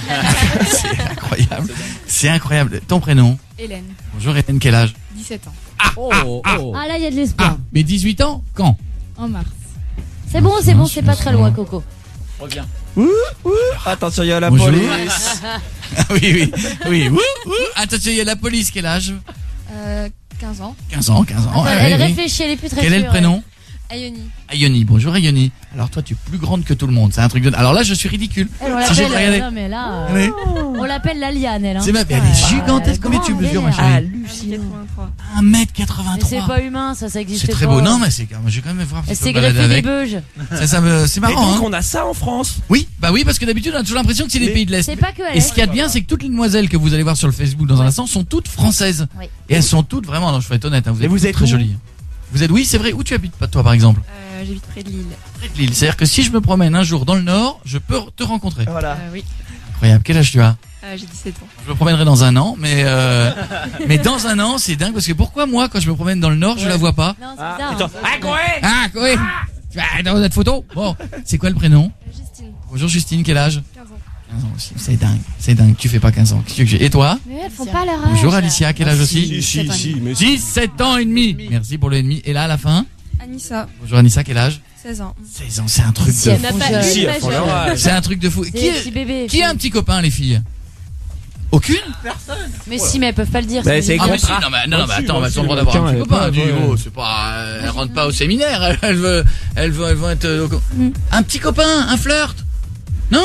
C'est incroyable. C'est incroyable. Ton prénom? Hélène. Bonjour Hélène. Quel âge? dix-sept ans. Oh, oh. Ah là, il y a de l'espoir. Ah, mais dix-huit ans? Quand? En mars. C'est bon, c'est bon, c'est pas très loin, Coco. Reviens. Ouh, ouh. Attention, il y a la Bonjour. police. Ah oui, oui. Oui. Ouh, ouh. Attention, il y a la police. Quel âge? Euh, quinze ans. quinze ans, quinze ans. Attends, Ouais, elle oui, oui. réfléchit, elle est plus très Quel est le sûre, prénom? Ayoni. Ayoni. Bonjour Ayoni. Alors toi, tu es plus grande que tout le monde. C'est un truc de... Alors là, je suis ridicule. Elle, on Si j'ai l'appelle, regardé. non mais là, Oui. on l'appelle la liane, elle. Hein. C'est ma... Elle est gigantesque. Combien tu mesures, ma chérie? Hallucinant. quatre-vingt-trois. un mètre Mais quatre-vingt-trois. c'est pas humain, ça, ça existe C'est pas. très beau. Non, mais c'est quand même... Je vais quand même voir. un Elle petit peu s'est me balader greffée des avec. beuges. Ça, ça me... C'est Et marrant, donc, hein. on a ça en France. Oui, bah oui, parce que d'habitude, on a toujours l'impression que c'est les Mais pays de l'Est. C'est pas que elle. Et ce qu'il y a de bien, c'est que toutes les demoiselles que vous allez voir sur le Facebook dans un instant sont toutes françaises. Oui. Et elles sont toutes vraiment, non, je vais être honnête, hein, vous Et êtes, vous toutes êtes très où jolies. Vous êtes, oui, c'est vrai. Où tu habites, toi, par exemple? Euh, J'habite près de Lille. Près de Lille. C'est-à-dire que si je me promène un jour dans le Nord, je peux te rencontrer. Voilà. Euh, oui. Incroyable. Quel âge tu as? Euh, j'ai dix-sept ans. Je me promènerai dans un an, mais euh, mais dans un an, c'est dingue parce que pourquoi moi, quand je me promène dans le Nord, je la vois pas? Non, c'est Ah, bizarre. attends. Ah, Coé Ah, Coé Tu vas dans notre photo. Bon, c'est quoi le prénom? Justine. Bonjour Justine, quel âge? quinze ans. quinze ans aussi. C'est dingue, c'est dingue. Tu fais pas quinze ans. Qu'est-ce que tu veux que j'ai? Et toi? Mais elles font pas leur âge. Bonjour Alicia, quel âge aussi? Si, si, si, mais dix, sept ans et demi. Merci pour le et demi. Et là, à la fin? Anissa, Bonjour Anissa, quel âge? seize ans. seize ans, c'est un truc Si de elles fou. font pas jeune. une Si, elles font leur âge. C'est un truc de fou. C'est Qui, des est- petits bébés. qui a un petit copain, les filles? Aucune? Mais si, mais elles peuvent pas le dire. Bah, c'est c'est des- Ah mais si, contrat. non mais, non, non, mais Aussi, attends, on va aussi, le droit le d'avoir un requin, petit elle copain. peut- Du ouais. oh, c'est pas, euh, elle rentre pas au séminaire. Elle, elle veut, elle veut, elles vont être euh, au- Mm. un petit copain, un flirt. Non?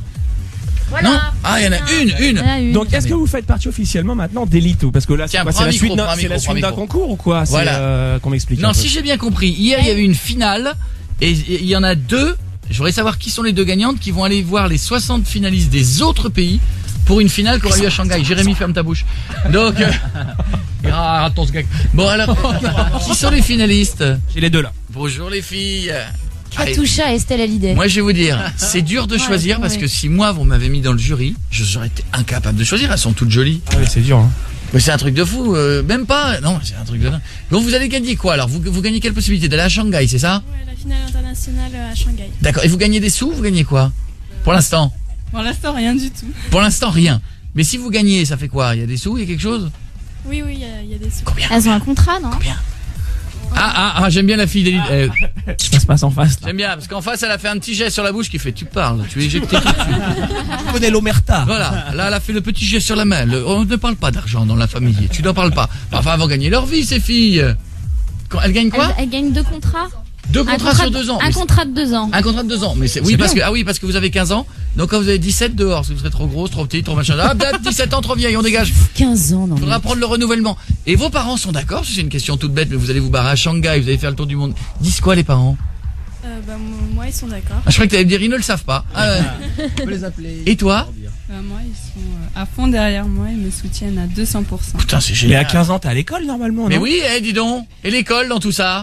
Voilà. Non? Ah, il y en a une, une. Il y en a une. Donc, est-ce que vous faites partie officiellement maintenant d'Elite ou parce que là, c'est Tiens, quoi, prends c'est un la micro, suite d'un- prends un c'est micro, la prends un suite d'un micro. concours ou quoi? C'est, Voilà. euh, qu'on m'explique. Non, un peu. si j'ai bien compris, hier il y avait une finale et il y en a deux. Je voudrais savoir qui sont les deux gagnantes qui vont aller voir les soixante finalistes des autres pays pour une finale qui aura lieu à Shanghai. Jérémy, ferme ta bouche. Donc, euh, ah, arrête ton gag. Bon alors, qui sont les finalistes? J'ai les deux là. Bonjour les filles. Allez, Katusha et Estelle Hallyday. moi je vais vous dire, c'est dur de Ouais, choisir parce ouais. que si moi vous m'avez mis dans le jury, je- j'aurais été incapable de choisir. Elles sont toutes jolies. Ah oui, c'est dur. Hein. Mais c'est un truc de fou, euh, même pas. Non, c'est un truc de dingue. Donc vous allez gagner quoi alors? Vous, vous gagnez quelle possibilité d'aller à Shanghai, c'est ça? Ouais, la finale internationale à Shanghai. D'accord. Et vous gagnez des sous? Vous gagnez quoi? Pour l'instant. Pour l'instant, rien du tout. Pour l'instant, rien. Mais si vous gagnez, ça fait quoi? Il y a des sous? Il y a quelque chose? Oui, oui, il y, a- il y a des sous. Combien? Elles ont un contrat, non? Combien? Ah, ah, ah, j'aime bien la fille d'Élite. Euh, Ça se passe en face. Là. j'aime bien, parce qu'en face, elle a fait un petit geste sur la bouche qui fait, tu parles, tu es éjecté tout de suite. Je connais l'omerta. Voilà. Là, elle a fait le petit geste sur la main. Le- on ne parle pas d'argent dans la famille. Tu n'en parles pas. Enfin, elles vont gagner leur vie, ces filles. Quand- Elles gagnent quoi? Elles, elles gagnent deux contrats. Deux Un contrats contrat sur de- deux ans. Un Mais contrat de deux ans. Un contrat de deux ans, mais c'est oui C'est parce bien. que ah oui parce que vous avez quinze ans, donc quand vous avez dix-sept dehors, parce que vous serez trop grosse, trop petite, trop machin. Ah date dix-sept ans, trop vieille, on dégage. quinze ans, non. mais- Faudra prendre le renouvellement. Et vos parents sont d'accord? C'est une question toute bête, mais vous allez vous barrer à Shanghai, vous allez faire le tour du monde. Disent quoi les parents? Euh, bah, m- moi, ils sont d'accord. Ah, je croyais que t'allais me dire ils ne le savent pas. Ah, ouais. On peut les appeler. Et toi? Euh, moi, ils sont euh, à fond derrière moi. Ils me soutiennent à deux cents pour cent. Putain c'est Mais génial. à quinze ans, t'es à l'école normalement, Mais non? oui, eh, dis donc. Et l'école dans tout ça?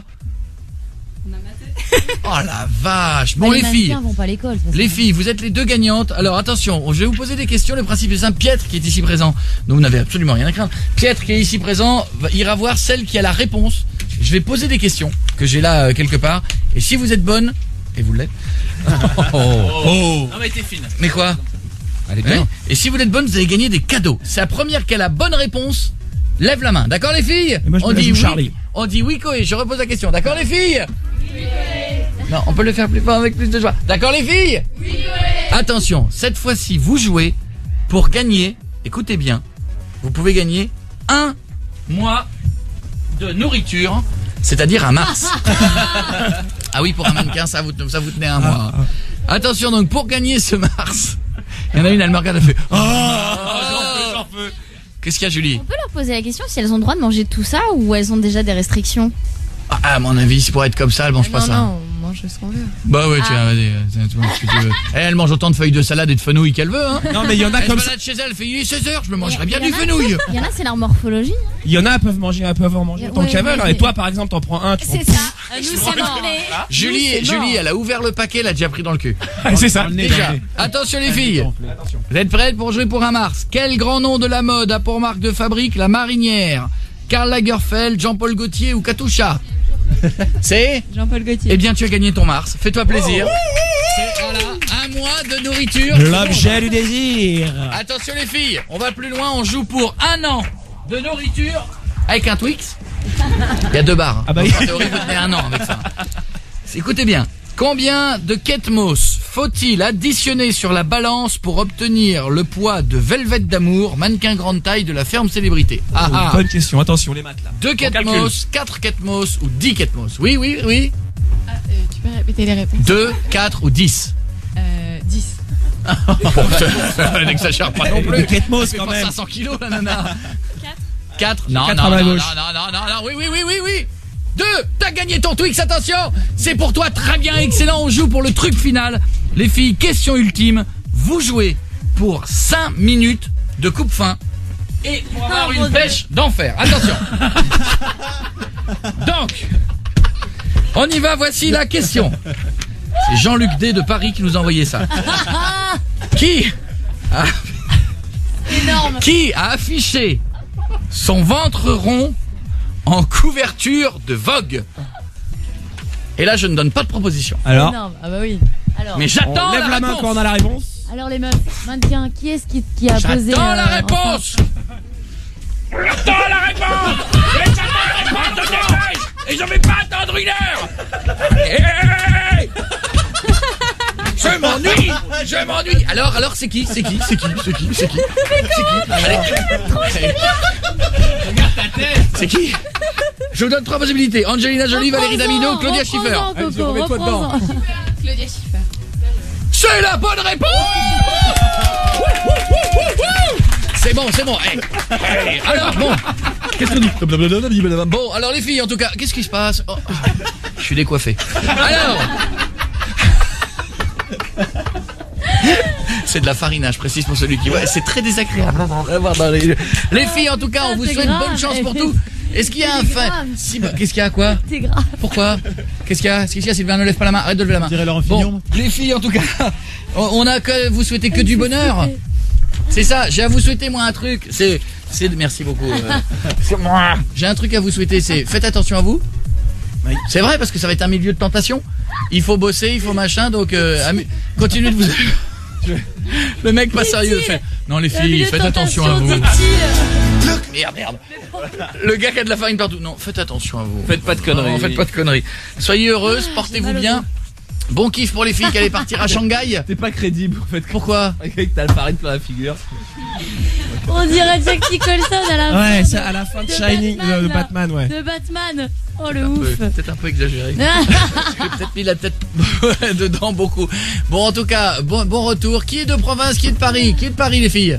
On a maté. Oh la vache. Bon Bah, les filles. mannequins vont pas à l'école. de toute façon. Les filles, vous êtes les deux gagnantes. Alors attention, je vais vous poser des questions. Le principe est simple. Pietre qui est ici présent, donc vous n'avez absolument rien à craindre. Pietre qui est ici présent va- ira voir celle qui a la réponse. Je vais poser des questions que j'ai là euh, quelque part. Et si vous êtes bonne, et vous l'êtes. Oh. Non mais t'es fine. Mais quoi? Allez Hein? Et si vous êtes bonne, vous allez gagner des cadeaux. C'est la première qui a la bonne réponse. Lève la main. D'accord les filles? Et moi, je On me la dit joue oui. Charlie. On dit oui Coé. Je repose la question. D'accord les filles? Non, on peut le faire plus fort avec plus de joie. D'accord les filles? Oui. Attention, cette fois-ci vous jouez pour gagner. Écoutez bien, vous pouvez gagner un mois de nourriture, c'est-à-dire un mars. Ah oui, pour un mannequin, ça vous ça vous tenait un mois. Attention donc pour gagner ce mars. Il y en a une, elle me regarde, elle fait. Oh, j'en peux. Qu'est-ce qu'il y a Julie? On peut leur poser la question si elles ont le droit de manger tout ça ou elles ont déjà des restrictions. Ah, à mon avis, c'est pour être comme ça, elle mange pas non, ça. non, on mange ce qu'on veut. Bah ouais, Ah. tiens, vas-y, euh, tu manges ce que tu veux. Eh, elle mange autant de feuilles de salade et de fenouil qu'elle veut, hein. Non mais il y en a Elle comme se ça. balade chez elle, elle fait il est seize heures, je me mangerais Il y bien en du a- fenouil. Il y en a, c'est leur morphologie. Il y en a, elles peuvent manger, elles peuvent en manger Ouais, tant ouais, qu'elles veulent. ouais, hein. mais- Et toi, par exemple, t'en prends un, tu prends. C'est ça. Nous, c'est mort. Julie, c'est mort. Julie, elle a ouvert le paquet, elle a déjà pris dans le cul. Ah, c'est ça. Déjà. Attention les filles. Vous êtes prêtes pour jouer pour un mars? Quel grand nom de la mode a pour marque de fabrique la Marinière? Karl Lagerfeld, Jean-Paul Gaultier ou Katusha? C'est? Jean-Paul Gaultier. Eh bien, tu as gagné ton mars. Fais-toi plaisir. C'est voilà, un mois de nourriture. L'objet du désir. Attention les filles, on va plus loin, on joue pour un an de nourriture avec un Twix. Il y a deux barres. Ah bah Donc, oui. en théorie, vous tenez un an avec ça. Écoutez bien, combien de ketmos faut-il additionner sur la balance pour obtenir le poids de Velvet d'amour, mannequin grande taille de la ferme célébrité? Ah ah. Bonne question. Attention, les maths là. Deux On calcule. ketmos, quatre ketmos ou dix ketmos? Oui, oui, oui. Ah, euh, tu peux répéter les réponses? Deux, quatre ou dix? Euh, dix. N'exagère pas non plus. Le ketmos, Elle fait quand pas même. cinq cents kilos la nana. quatre? Non, Quatre non, à ma non, non, gauche. non, non, non, non, oui, oui, oui, oui, oui. Deux, t'as gagné ton Twix, attention. C'est pour toi, très bien, excellent. On joue pour le truc final. Les filles, question ultime. Vous jouez pour cinq minutes de coupe-fin. Et pour avoir une pêche d'enfer. Attention. Donc, on y va, voici la question. C'est Jean-Luc D de Paris qui nous a envoyé ça. Qui a, énorme. Qui a affiché son ventre rond en couverture de Vogue? Et là, je ne donne pas de proposition. Alors Énorme. Ah bah oui. Alors, Mais j'attends On lève la, la main réponse. quand on a la réponse. alors les meufs, mannequin, qui est-ce qui, qui a posé J'attends euh, la réponse. J'attends la réponse. Et j'attends la réponse de dépêche. Et je vais pas attendre une heure. Hey je m'ennuie. Je m'ennuie. Alors, alors, c'est qui? C'est qui? C'est qui? C'est qui? C'est qui? C'est qui? Allez. Regarde ta tête. C'est qui? Je vous donne trois possibilités. Angelina Jolie, Valérie Damido, Claudia Schiffer. Reprends-en, Coco, reprends-en. Claudia Schiffer. C'est la bonne réponse. C'est bon, c'est bon. Hey. Hey. Alors, bon. Qu'est-ce qu'on dit? Bon, alors les filles, en tout cas, qu'est-ce qui se passe? Oh. Je suis décoiffé. Alors. C'est de la farine, je précise pour celui qui voit. C'est très désagréable. Les... les filles, en tout cas, on vous souhaite grave. Bonne chance pour tout. Est-ce qu'il y a un fin... Si, bah, qu'est-ce qu'il y a, quoi? C'est grave. Pourquoi? Qu'est-ce qu'il y a? Qu'est-ce qu'il y a, Sylvain? Ne lève pas la main. Arrête de lever la main. Bon, les filles, en tout cas, on a que vous souhaitez que du bonheur. C'est ça. J'ai à vous souhaiter, moi, un truc. C'est... c'est... Merci beaucoup. C'est moi. J'ai un truc à vous souhaiter. C'est... Faites attention à vous. Oui. C'est vrai, parce que ça va être un milieu de tentation. Il faut bosser, il faut machin, donc euh, amu... continuez de vous... Le mec pas sérieux fait. Non les filles, faites attention à vous. Merde, merde. Le gars qui a de la farine partout. Non, faites attention à vous. Faites pas de conneries. Non, faites pas de conneries. Soyez heureuses, portez-vous bien. Bon kiff pour les filles qui allaient partir à Shanghai. T'es pas crédible en fait. Pourquoi? Avec t'as la farine plein la figure. On dirait Jack Nicholson à la fin. Ouais, de, c'est à la fin de, de Shining, Batman, de, de Batman, ouais. De Batman. Oh le un ouf. peu, peut-être un peu exagéré. J'ai peut-être mis la tête dedans beaucoup. Bon en tout cas, bon, bon retour. Qui est de province? Qui est de Paris? Qui est de Paris les filles?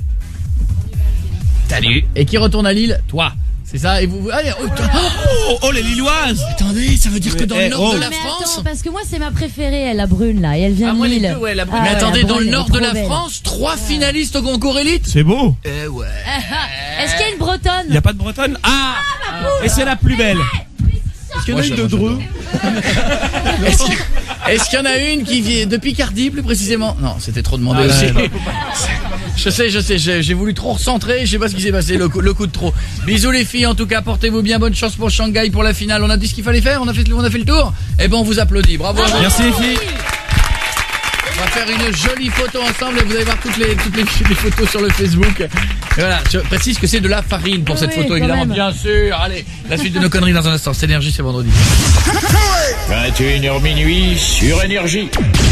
Salut. Et qui retourne à Lille? Toi. C'est ça, et vous... vous allez, oh, oh, oh, les Lilloises. Attendez, ça veut dire mais, que dans le nord oh. de la mais France... attends, parce que moi c'est ma préférée, elle, la brune là, et elle vient ah, de moi, Lille. Les deux, ouais, la brune. Ah, mais ouais, attendez, brune, dans le nord de la belle. France, trois ouais. finalistes au concours élite. C'est beau. Eh ouais. Est-ce qu'il y a une bretonne? Il y a pas de bretonne. Ah, ah Et c'est la plus belle. Est-ce qu'il y en a une de Dreux? Est-ce qu'il est qu'il y en a une qui vient de Picardie plus précisément? Non, c'était trop demandé ah, aussi. Ouais, je sais, je sais, j'ai voulu trop recentrer, je sais pas ce qui s'est passé, le coup, le coup de trop. Bisous les filles, en tout cas, portez-vous bien, bonne chance pour Shanghai pour la finale. On a dit ce qu'il fallait faire, on a fait, on a fait le tour. Et ben on vous applaudit, bravo. Ah, merci les filles. On va faire une jolie photo ensemble et vous allez voir toutes les, toutes les, les photos sur le Facebook. Et voilà, je précise que c'est de la farine pour oui, cette photo, évidemment. Même. Bien sûr, allez, la suite de nos conneries dans un instant. C'est Énergie, c'est vendredi. vingt et une heures minuit sur Énergie.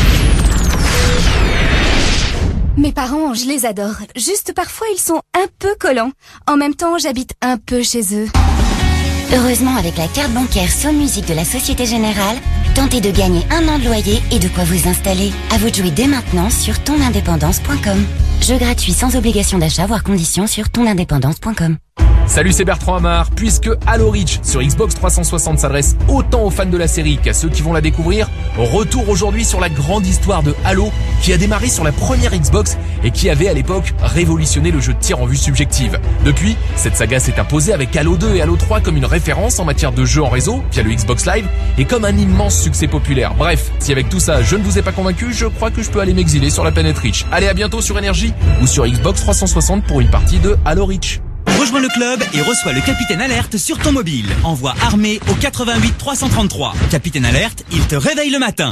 Mes parents, je les adore. Juste parfois, ils sont un peu collants. En même temps, j'habite un peu chez eux. Heureusement, avec la carte bancaire Somme Musique de la Société Générale, tentez de gagner un an de loyer et de quoi vous installer. À vous de jouer dès maintenant sur ton indépendance point com. Jeu gratuit sans obligation d'achat, voire conditions sur ton indépendance point com. Salut, c'est Bertrand Amar. Puisque Halo Reach sur Xbox trois cent soixante s'adresse autant aux fans de la série qu'à ceux qui vont la découvrir, retour aujourd'hui sur la grande histoire de Halo qui a démarré sur la première Xbox et qui avait à l'époque révolutionné le jeu de tir en vue subjective. Depuis, cette saga s'est imposée avec Halo deux et Halo trois comme une référence en matière de jeux en réseau via le Xbox Live et comme un immense succès populaire. Bref, si avec tout ça je ne vous ai pas convaincu, je crois que je peux aller m'exiler sur la planète Reach. Allez, à bientôt sur Énergie ou sur Xbox trois cent soixante pour une partie de Halo Reach. Rejoins le club et reçois le Capitaine Alerte sur ton mobile. Envoie armé au quatre-vingt-huit trois cent trente-trois. Capitaine Alerte, il te réveille le matin.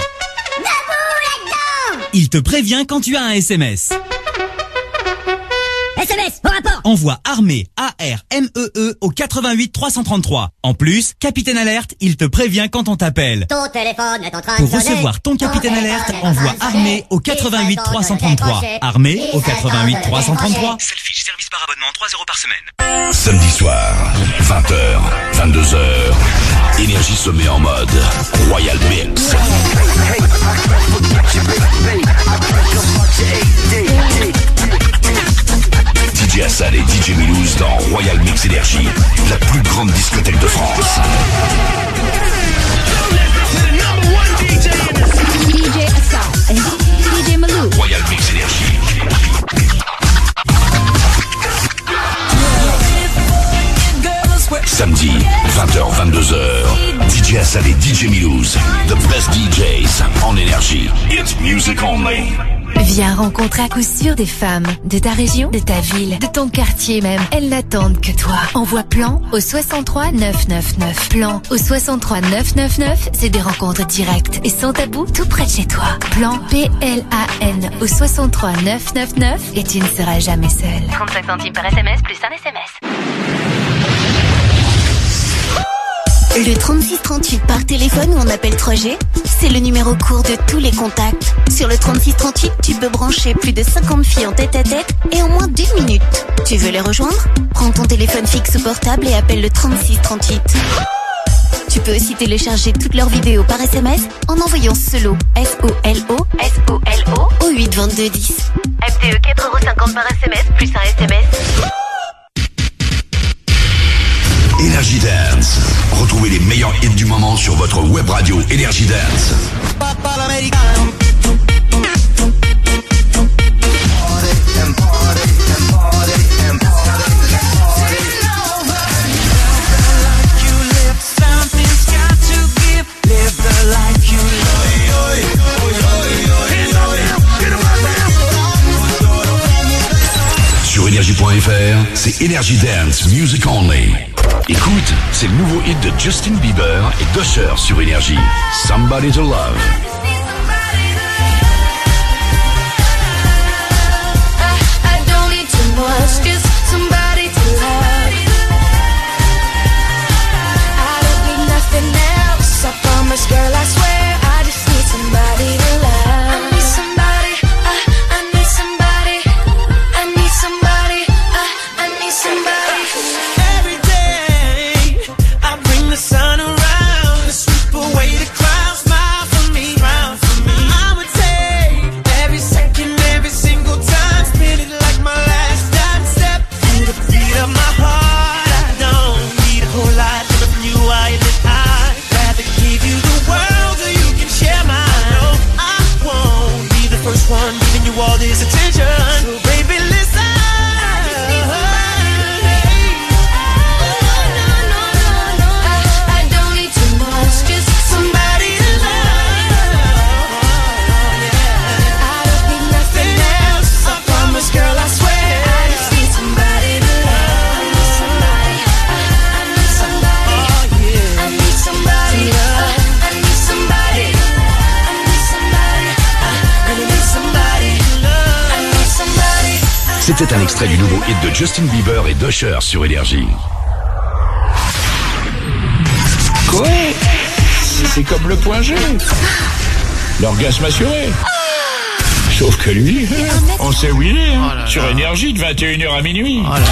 Il te prévient quand tu as un S M S. S M S, au rapport. Envoie armé, A R M E E au quatre-vingt-huit trois cent trente-trois. En plus, Capitaine Alerte, il te prévient quand on t'appelle. Ton téléphone est en train de Pour sonner. recevoir ton Capitaine ton Alerte, envoie armé au quatre-vingt-huit trois cent trente-trois. Armé au quatre-vingt-huit trois cent trente-trois. Selfie, service par abonnement, trois euros par semaine. Samedi soir, vingt heures, vingt-deux heures. Énergie se met en mode Royal Mix. D J Assal et D J Milouz dans Royal Mix Énergie, la plus grande discothèque de France. D J Assal et D J Milouz. Royal Mix Énergie. Samedi, vingt heures, vingt-deux heures. D J Assal et D J Milouz, the best D Js en Énergie. It's music only. Viens rencontrer à coup sûr des femmes de ta région, de ta ville, de ton quartier même. Elles n'attendent que toi. Envoie plan au soixante-trois neuf cent quatre-vingt-neuf. Plan au soixante-trois neuf cent quatre-vingt-neuf, c'est des rencontres directes et sans tabou, tout près de chez toi. Plan P L A N au soixante-trois neuf cent quatre-vingt-neuf et tu ne seras jamais seul. trente-cinq centimes par S M S plus un S M S. Le trente-six trente-huit par téléphone ou en appel trois G, c'est le numéro court de tous les contacts. Sur le trente-six trente-huit, tu peux brancher plus de cinquante filles en tête à tête et en moins d'une minute. Tu veux les rejoindre? Prends ton téléphone fixe ou portable et appelle le trente-six trente-huit. Tu peux aussi télécharger toutes leurs vidéos par S M S en envoyant SOLO, S O L O, S O L O, au huit vingt-deux dix. M T E quatre euros cinquante par S M S plus un S M S. Energy Dance. Retrouvez les meilleurs hits du moment sur votre web radio Energy Dance. Sur énergie point F R, c'est Energy Dance Music Only. Écoute, c'est le nouveau hit de Justin Bieber et d'Usher sur Énergie. Somebody to Love. I don't need too much, just somebody to love. I don't need nothing else, I promise, girl, I swear. I just need somebody to love. I need somebody, I, I need somebody. I need somebody, I, I need somebody. Every day, I bring the sun around to sweep away the clouds, smile for me, smile for me. I would take every second, every single time, spin it like my last dime, step to the beat of my heart. I don't need a whole lot from you, I that I'd rather give you the world so you can share mine. No, I won't be the first one giving you all this attention. So baby, listen. I don't need too much, just somebody to love. I don't need nothing else, I promise, girl, I swear. I just need somebody to love. I need somebody, I, I need somebody. I need somebody, I, I need somebody. I need somebody, I, I need somebody. I need somebody. C'était un extrait du nouveau hit de Justin Bieber et d'Usher sur Énergie. Quoi? C'est comme le point G. L'orgasme assuré. Sauf que lui, on sait où il est, hein. Sur Énergie de vingt et une heures à minuit. Oh là là.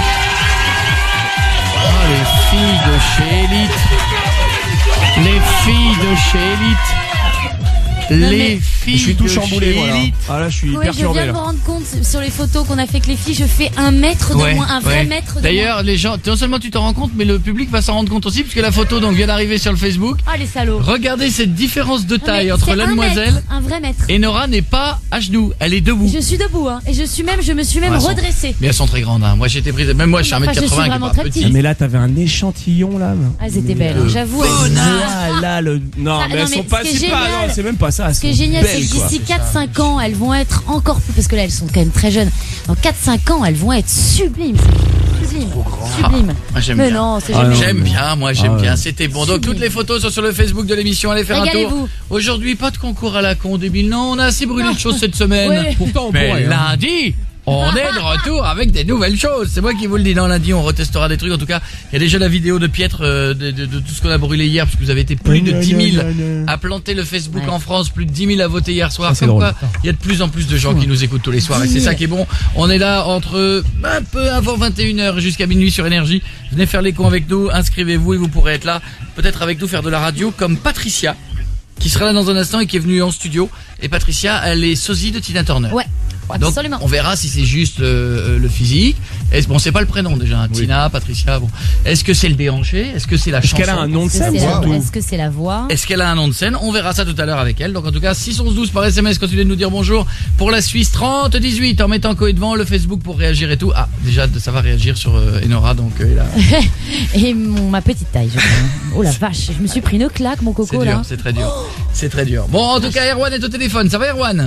Oh, les filles de chez Elite. Les filles de chez Elite. Non, Les mais- filles Je suis tout de chamboulé, chez moi, là. Elite. Ah là, je suis Oui, je viens perturbé, de me là. rendre compte sur les photos qu'on a fait avec les filles, je fais un mètre de Ouais, moins, un vrai ouais. mètre de D'ailleurs, les gens, non seulement tu t'en rends compte, mais le public va s'en rendre compte aussi, puisque la photo donc vient d'arriver sur le Facebook. moins. Ah, les salauds. Regardez cette différence de Non, mais taille entre c'est la un demoiselle mètre, un vrai mètre. et Nora n'est pas à genoux, elle est debout. Je suis debout, hein, et je suis même, je me suis même Ah, elles sont- redressée. Mais elles sont très grandes, hein. Moi j'étais prise, même moi je suis un Enfin, mètre je suis quatre-vingts, qui est vraiment pas très petit. petite. Mais là, t'avais un échantillon, là. Ah, elles étaient belles, Le hein, j'avoue. Voilà, le. Non, Ah, mais non, elles sont mais pas. ce qui est C'est pas. génial- Non, c'est même pas ça. elles Ce qui est sont génial, c'est belles, que quoi. d'ici quatre cinq ans, elles vont être encore plus, parce que là, elles sont quand même très jeunes. Dans quatre cinq ans, elles vont être sublimes. Sublime. Sublime. Moi j'aime Mais bien. non, c'est Ah, génial. J'aime bien, moi j'aime Ah, bien, ouais. c'était bon. Donc Sublime. toutes les photos sont sur le Facebook de l'émission, allez faire un tour. Régalez-vous. Aujourd'hui, pas de concours à la con, débile. Non, on a assez brûlé de choses cette semaine. Ouais. Pourtant, on Mais pourrait, hein. lundi, on est de retour avec des nouvelles choses. C'est moi qui vous le dis. Non, lundi, on retestera des trucs. En tout cas, il y a déjà la vidéo de Pietre euh, de, de- de tout ce qu'on a brûlé hier, parce que vous avez été plus de dix mille à planter le Facebook Ouais. en France, plus de dix mille à voter hier soir. Ça, c'est Comme drôle. quoi, il y a de plus en plus de gens qui nous écoutent tous les soirs. Et c'est ça qui est bon. On est là entre un peu avant vingt et une heures jusqu'à minuit sur Énergie. Venez faire les cons avec nous, inscrivez-vous et vous pourrez être là, peut-être avec nous faire de la radio comme Patricia, qui sera là dans un instant et qui est venue en studio. Et Patricia, elle est sosie de Tina Turner. Ouais. Donc, Absolument. on verra si c'est juste euh, le physique. Est-ce, bon, c'est pas le prénom déjà, hein. Tina, Patricia. Bon, est-ce que c'est le déhanché? Est-ce que c'est la Est-ce chanson? qu'elle a un nom de Est-ce que scène, c'est la- surtout? Est-ce que c'est la voix? Est-ce qu'elle a un nom de scène? On verra ça tout à l'heure avec elle. Donc en tout cas, six onze douze par S M S, continuez de nous dire bonjour. Pour la Suisse, trente dix-huit en mettant Coé devant, le Facebook pour réagir et tout. Ah, déjà, ça va réagir sur euh, Enora, donc euh, là, Et mon, ma petite taille, je crois. Oh la vache, je me suis pris une claque, mon c'est coco, dur, là. c'est très dur. C'est très dur. Bon, en tout cas, Erwan est au téléphone. Ça va, Erwan?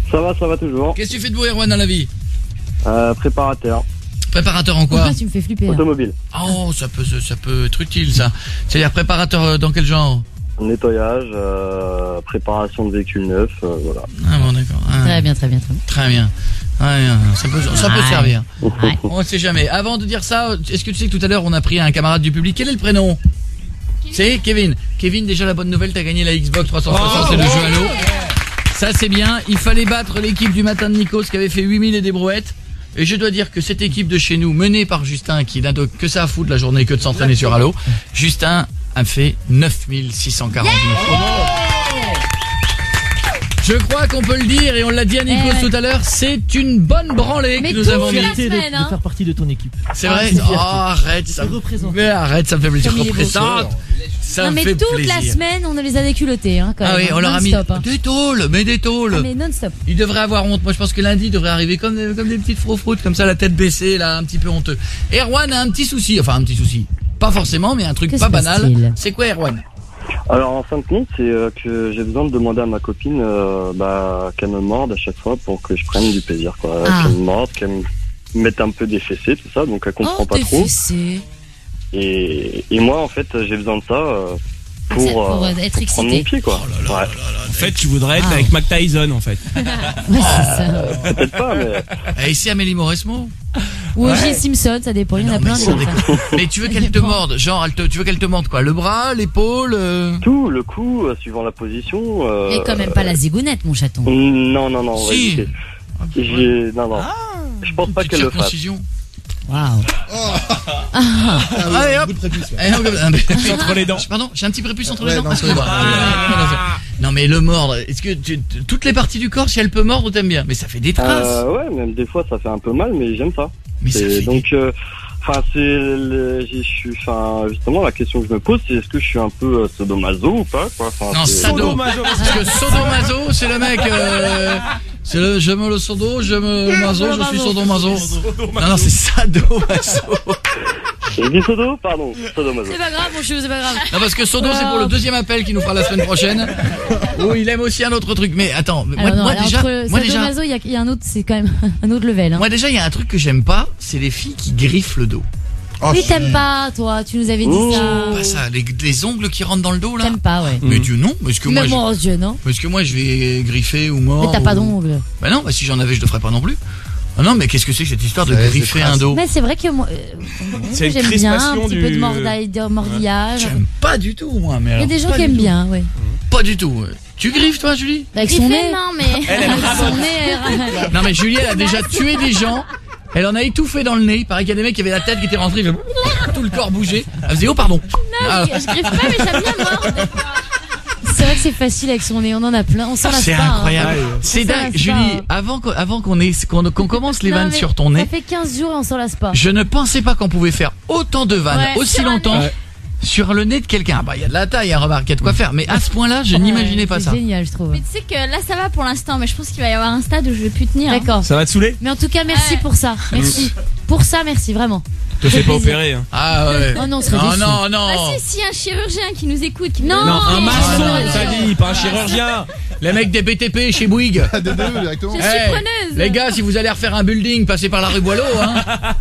Ça va, ça va toujours. Qu'est-ce que tu fais de beau, Erwan, dans la vie? Euh, préparateur. Préparateur en quoi? Ah, tu me fais flipper. hein. Automobile. Oh, ça peut, ça peut être utile, ça. C'est-à-dire préparateur euh, dans quel genre? Nettoyage, euh, préparation de véhicules neufs, euh, voilà. Ah bon, d'accord. Ah, Très bien, très bien, très bien. très bien. Ouais, ça peut, ça peut Ouais. servir. Ouais. On ne sait jamais. Avant de dire ça, est-ce que tu sais que tout à l'heure on a pris un camarade du public? Quel est le prénom? C'est Kevin. Kevin, déjà la bonne nouvelle, t'as gagné la Xbox trois cent soixante, c'est le jeu Halo. Ça c'est bien. Il fallait battre l'équipe du matin de Nikos qui avait fait huit mille et des brouettes. Et je dois dire que cette équipe de chez nous, menée par Justin, qui n'a donc que ça à foutre la journée que de s'entraîner sur Halo, Justin a fait neuf mille six cent quarante-neuf. Je crois qu'on peut le dire, et on l'a dit à Nikos Eh ouais. tout à l'heure, c'est une bonne branlée Mais que nous toute avons mis. la Fierté de, semaine, de hein. faire partie de ton équipe. C'est Ah, vrai? c'est Oh, fierté. arrête, ça De me... représenter. Mais arrête, ça me fait plaisir. Comme il est beau. Représente. Ça Non me mais fait toute plaisir. la semaine, on les a déculottés, hein, quand Ah même. oui, on leur a mis Non-stop, hein. des tôles, mais des tôles. Ah, mais non-stop. Ils devraient avoir honte. Moi, je pense que lundi, ils devraient arriver comme des, comme des petites frofroutes, comme ça, la tête baissée, là, un petit peu honteux. Erwan a un petit souci, enfin un petit souci. Pas forcément, mais un truc Que pas se banal. passe-t-il? C'est quoi, Erwan? Alors en fin de compte, c'est euh, que j'ai besoin de demander à ma copine euh, bah, qu'elle me morde à chaque fois pour que je prenne du plaisir, quoi. Ah. Qu'elle me morde, qu'elle me mette un peu des fessées, tout ça, donc elle comprend Oh, pas t'es trop. fessé. Et, et moi, en fait, j'ai besoin de ça euh, pour, C'est pour, euh, euh, être pour prendre mon excité. pied, quoi. Ouais. En fait, tu voudrais être Ah. avec Mac Tyson, en fait. Ouais, c'est ça. Peut-être pas, mais Et ici, Amélie Mauresmo. Ou O J Ouais. Simpson, ça dépend, il y en a Non, plein. mais, des sans comme ça. déconner. Mais tu veux qu'elle te morde, genre, elle te, tu veux qu'elle te morde quoi? Le bras, l'épaule euh... tout, le coup, euh, suivant la position. Euh, Mais quand même pas la zigounette, mon chaton. Non, non, non, on va Si. éviter. J'ai- Non, non. je pense pas Petite qu'elle le fasse. circoncision. Waouh. Ah, Allez, hop. Beaucoup de prépuce, ouais. Eh, hop, ah, mais- Entre les dents. Pardon, j'ai un petit prépuce entre Ouais, les dents. non, Excuse-moi. c'est- Ah, non, non, c'est- Non mais le mordre, est-ce que tu- t- toutes les parties du corps, si elle peut mordre, t'aimes bien? Mais ça fait des traces. Euh, ouais, même des fois ça fait un peu mal, mais j'aime ça. Mais ça Et fait donc, euh, enfin, c'est, le- je suis, enfin, justement, la question que je me pose, c'est est-ce que je suis un peu euh, sadomaso ou pas, quoi. Enfin, Non, c'est- sado. Parce que sodomaso, c'est le mec. Euh, c'est le je me le sodo, je me maso, je suis sodomaso. Non, non, c'est sadomaso. J'ai dit sodo, pardon, sadomaso. C'est pas grave, mon chou, c'est pas grave. Non, parce que sodo, c'est pour le deuxième appel qu'il nous fera la semaine prochaine. Où il aime aussi un autre truc. Mais attends, moi, Alors non, moi alors déjà, entre moi déjà, sadomaso, il y a- il y, a un autre, c'est quand même un autre level. Hein. moi déjà, il y a un truc que j'aime pas, c'est les filles qui griffent le dos. Oh, Oui, si. t'aimes pas, toi, tu nous avais dit Mmh. ça. Pas ça, les, les ongles qui rentrent dans le dos là. T'aimes pas, ouais. Mais Dieu non, parce que moi, Mais je, mon Dieu, non. parce que moi je vais griffer ou mort. Mais t'as pas ou- d'ongles. Bah non, bah si j'en avais, je le ferais pas non plus. Ah non, mais qu'est-ce que c'est que cette histoire de Ouais, c'est griffer crasse. un dos? Mais c'est vrai que moi, euh, C'est une j'aime bien un crispation petit du- peu de mordaille- de mordillage. J'aime pas du tout moi, mais Il y a alors, des gens pas qui du aiment tout. bien, oui. Pas du tout. ouais. Tu griffes toi, Julie? Avec son nez. non, mais. Elle aime Avec pas. son nez, elle- Non mais Julie, elle a déjà tué des gens. Elle en a étouffé dans le nez. Il paraît qu'il y a des mecs qui avaient la tête qui était rentrée, ils faisaient tout le corps bouger. Elle faisait oh pardon. Ah, Je griffe pas, mais j'aime bien mordre. C'est vrai que c'est facile avec son nez, on en a plein, on s'en lasse c'est pas. hein. incroyable. Ouais, C'est On s'en dingue, lasse Julie. pas. Avant qu'on, avant qu'on ait, qu'on, qu'on commence les Non, vannes mais sur ton Ça nez, fait quinze jours et on s'en lasse pas. je ne pensais pas qu'on pouvait faire autant de vannes Ouais, aussi sur un longtemps nez. sur le nez de quelqu'un. Bah il y a de la taille, hein, remarque, il y a de quoi faire. Mais à ce point-là, je n'imaginais Ouais, pas ça. C'est génial, je trouve. Mais tu sais que là, ça va pour l'instant, mais je pense qu'il va y avoir un stade où je vais plus tenir. hein. D'accord. Ça va te saouler? Mais en tout cas, merci Ouais. pour ça. Merci. Pour ça, merci, vraiment. Te fais pas plaisir. opérer. Hein. Ah ouais. Oh non, on serait non, déçus. non, non. Ah si, si, un chirurgien qui nous écoute. Qui Non. nous- Non, un mais- maçon, Ah, ça dit, pas un chirurgien. Les mecs des B T P chez Bouygues. Ah, des deux, directement. Je suis Hey, preneuse. les gars, si vous allez refaire un building, passez par la rue Boileau, hein.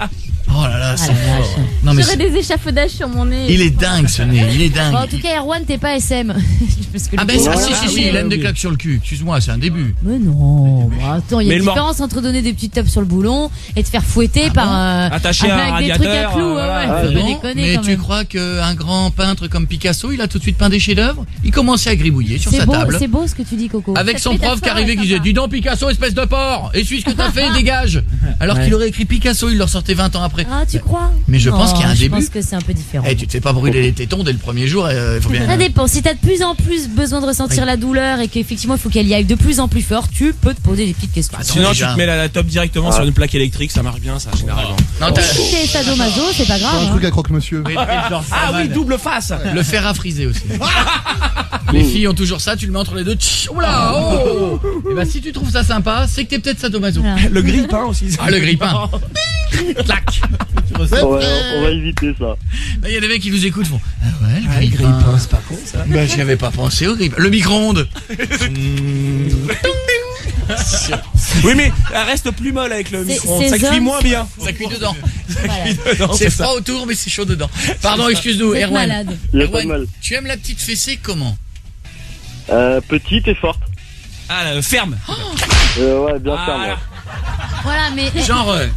Oh là là, c'est Ah la fort. vache. Non mais J'aurais c'est- des échafaudages sur mon nez. il est dingue ce nez, il est dingue. Bon, en tout cas, Erwan, t'es pas S M. Parce que Ah le ben pauvre- ah, si si Ah si, oui, il aime oui. des claques sur le cul. Excuse-moi, c'est un début. Mais non, bah, attends, il y a Mais une le mor- différence entre donner des petites tapes sur le boulon et te faire fouetter par euh, Attaché à un avec des trucs à radiateur, clous. euh, Ouais, voilà. ouais, Ah, faut pas bon déconner Mais quand tu même. crois qu'un grand peintre comme Picasso, il a tout de suite peint des chefs-d'œuvre? Il commençait à gribouiller sur C'est sa beau, table. c'est beau ce que tu dis, Coco. Avec Cette son prof qui métaphore arrivait est qui disait sympa. dis donc Picasso espèce de porc, essuie ce que t'as fait, dégage. Alors qu'il aurait écrit Picasso, il le ressortait vingt ans après. Ah, tu crois? Mais je pense Oh, qu'il y a un je début. pense que c'est un peu différent. Eh, tu te fais pas brûler les tétons dès le premier jour, il faut bien. Ça dépend. Si t'as de plus en plus besoin de ressentir Oui. la douleur et qu'effectivement il faut qu'elle y aille de plus en plus fort, tu peux te poser des petites questions. Attends, Sinon, déjà. tu te mets la, la top directement Ah. sur une plaque électrique, ça marche bien, ça, généralement. Non, t'as- Si t'es sadomaso, c'est pas C'est grave. un hein. truc à croque-monsieur. Oui, genre, c'est Ah pas oui, mal. double face. Le fer à friser aussi. Les filles ont toujours ça, tu le mets entre les deux. Tch, oula, oh. Et bah si tu trouves ça sympa, c'est que t'es peut-être sadomaso. Voilà. Le grille-pain aussi. Ah, le grille-pain. Clac. On va, on va éviter ça. Là, il y a des mecs qui nous écoutent, font ah ouais, le Ah, le grille-pain. grille-pain, c'est pas con ça. Bah j'y avais pas pensé au grille-pain. Le micro-ondes. Oui, mais elle reste plus molle avec le C'est- micro. ces Ça cuit hommes- moins bien. Ça cuit dedans. Voilà. dedans, C'est c'est ça. froid autour, mais c'est chaud dedans. Pardon, excuse-nous, Vous êtes Erwan. malade. Il y a pas de Erwan, mal. tu aimes la petite fessée comment? Euh, petite et forte. Ah, euh, ferme. Euh, ouais, bien Ah, ferme. ouais. là. Voilà, mais Genre, euh,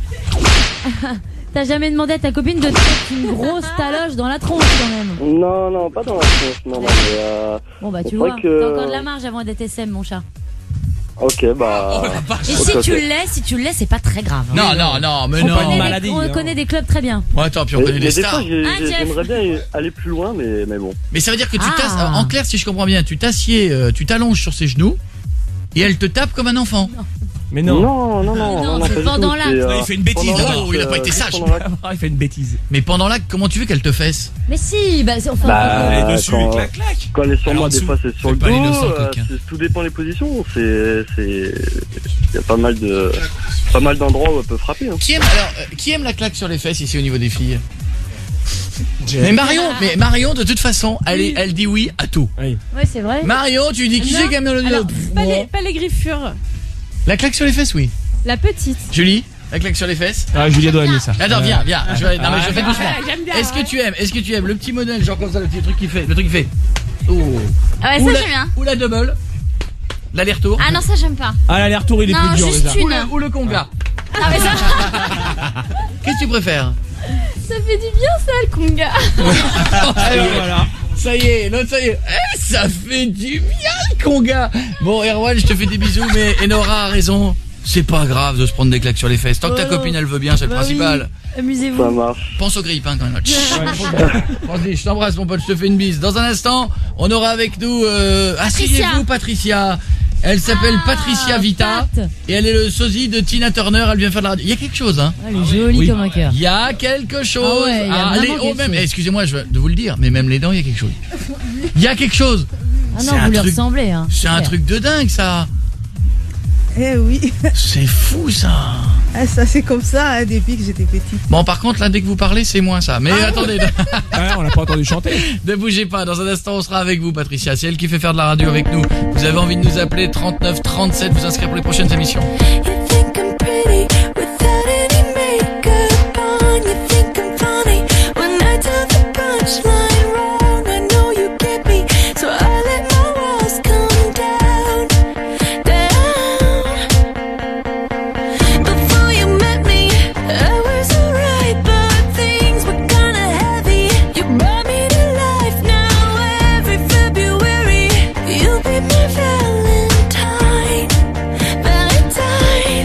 t'as jamais demandé à ta copine de te mettre une grosse taloche dans la tronche quand même. Non, non, pas dans la tronche, non, non, mais euh... Bon bah tu c'est vois, vrai que- t'as encore de la marge avant d'être S M mon chat. Ok, bah... Et ok, si ok. tu le laisses, si tu le laisses, c'est pas très grave. hein. non, non, non, mais on non. connaît, maladie, des, on hein. connaît des clubs très bien. Bon, attends, puis on Mais- connaît mais des des stars. fois, j'ai- Ah, j'ai- Jeff. j'aimerais bien aller plus loin, mais, mais bon. Mais ça veut dire que tu Ah. tasses, en clair, si je comprends bien, tu t'assieds, euh, tu t'allonges sur ses genoux, et elle te tape comme un enfant. Mais non. Non, non, non, non, non, non, c'est pas du pendant tout, l'acte. c'est, Non, euh, il fait une bêtise, pendant d'abord. l'acte, Il a pas euh, été juste sage. pendant l'acte. Ah, il fait une bêtise. Mais pendant l'acte, comment tu veux qu'elle te fesse? Mais si, bah c'est enfin. Bah, Elle est Euh, dessus, quand- clac, clac. Quand elle est sur Alors, moi, en des dessous, fois c'est sur fais le pas dos, l'innocent, euh, quelqu'un. c'est- tout dépend des positions, c'est... c'est... Il y a pas mal de... pas mal d'endroits où elle peut frapper. Hein. Qui aime, alors, euh, qui aime la claque sur les fesses ici au niveau des filles? Mais Marion, mais Marion, de toute façon, elle, est- elle dit oui à tout. Oui. Ouais, c'est vrai. Marion, tu lui dis qui Non. c'est qui aime le Alors, Pff, pas, moi. les, pas les griffures. La claque sur les fesses, oui. La petite. Julie, la claque sur les fesses. Ah, Julia doit aimer ça. Attends, viens, viens. Je vais, non, mais je fais Ah, doucement. j'aime bien, Est-ce que ouais. tu aimes, est-ce que tu aimes le petit modèle, genre comme ça, le petit truc qui fait, le truc qui fait. Oh. Ah ouais, Ou ça la- j'aime bien. Ou la double. L'aller-retour. Ah non, ça j'aime pas. Ah, l'aller-retour, il est Non, plus dur juste déjà. une. Ou le, ou le conga. Ah mais ça, Qu'est-ce que tu préfères? ça fait du bien ça le conga. Allez, Voilà. ça y est, l'autre ça y est. Eh, ça fait du bien le conga. Bon, Erwan, je te fais des bisous, mais Enora a raison. C'est pas grave de se prendre des claques sur les fesses. Tant que ta Oh. copine elle veut bien, c'est le Bah principal. oui. Ça Amusez-vous. marche. Pense au grille-pain quand même. Vas-y, je t'embrasse mon pote, je te fais une bise. Dans un instant, on aura avec nous euh, asseyez-vous Patricia. Elle s'appelle Ah, Patricia Vita Pat. et elle est le sosie de Tina Turner, elle vient faire de la radio. Il y a quelque chose hein. Ah, elle est jolie Oui. comme un cœur. Il y a quelque chose. Ah ouais, il y a Ah, vraiment les- oh, quelque même, chose. eh, excusez-moi, je veux de vous le dire, mais même les dents, il y a quelque chose. Il y a quelque chose. Ah C'est non, un vous lui truc- ressemblez hein. C'est un clair. truc de dingue ça. Eh oui, C'est fou ça. ah, ça c'est comme ça hein, depuis que j'étais petite. Bon, par contre, là, dès que vous parlez, c'est moins ça. Mais attendez, Ah, on l'a pas entendu chanter. ne bougez pas. Dans un instant, on sera avec vous, Patricia. C'est elle qui fait faire de la radio avec nous. Vous avez envie de nous appeler trente-neuf trente-sept, vous inscrire pour les prochaines émissions. You think I'm pretty without any makeup on. You think I'm funny when I tell the punchline wrong. I know you get me, so I let my walls come down, down. Before you met me, I was alright, but things were kinda heavy. You brought me to life now. Every February, you'll be my Valentine, Valentine.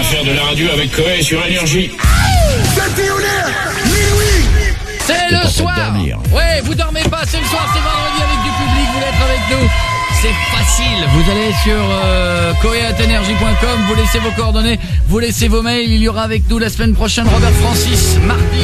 faire de la radio avec Coé sur Énergie. C'est le soir. Ouais, vous dormez pas, c'est le soir, c'est vendredi avec du public, vous voulez être avec nous. C'est facile, vous allez sur euh, coé arobase énergie point com, vous laissez vos coordonnées, vous laissez vos mails, il y aura avec nous la semaine prochaine Robert Francis, mardi.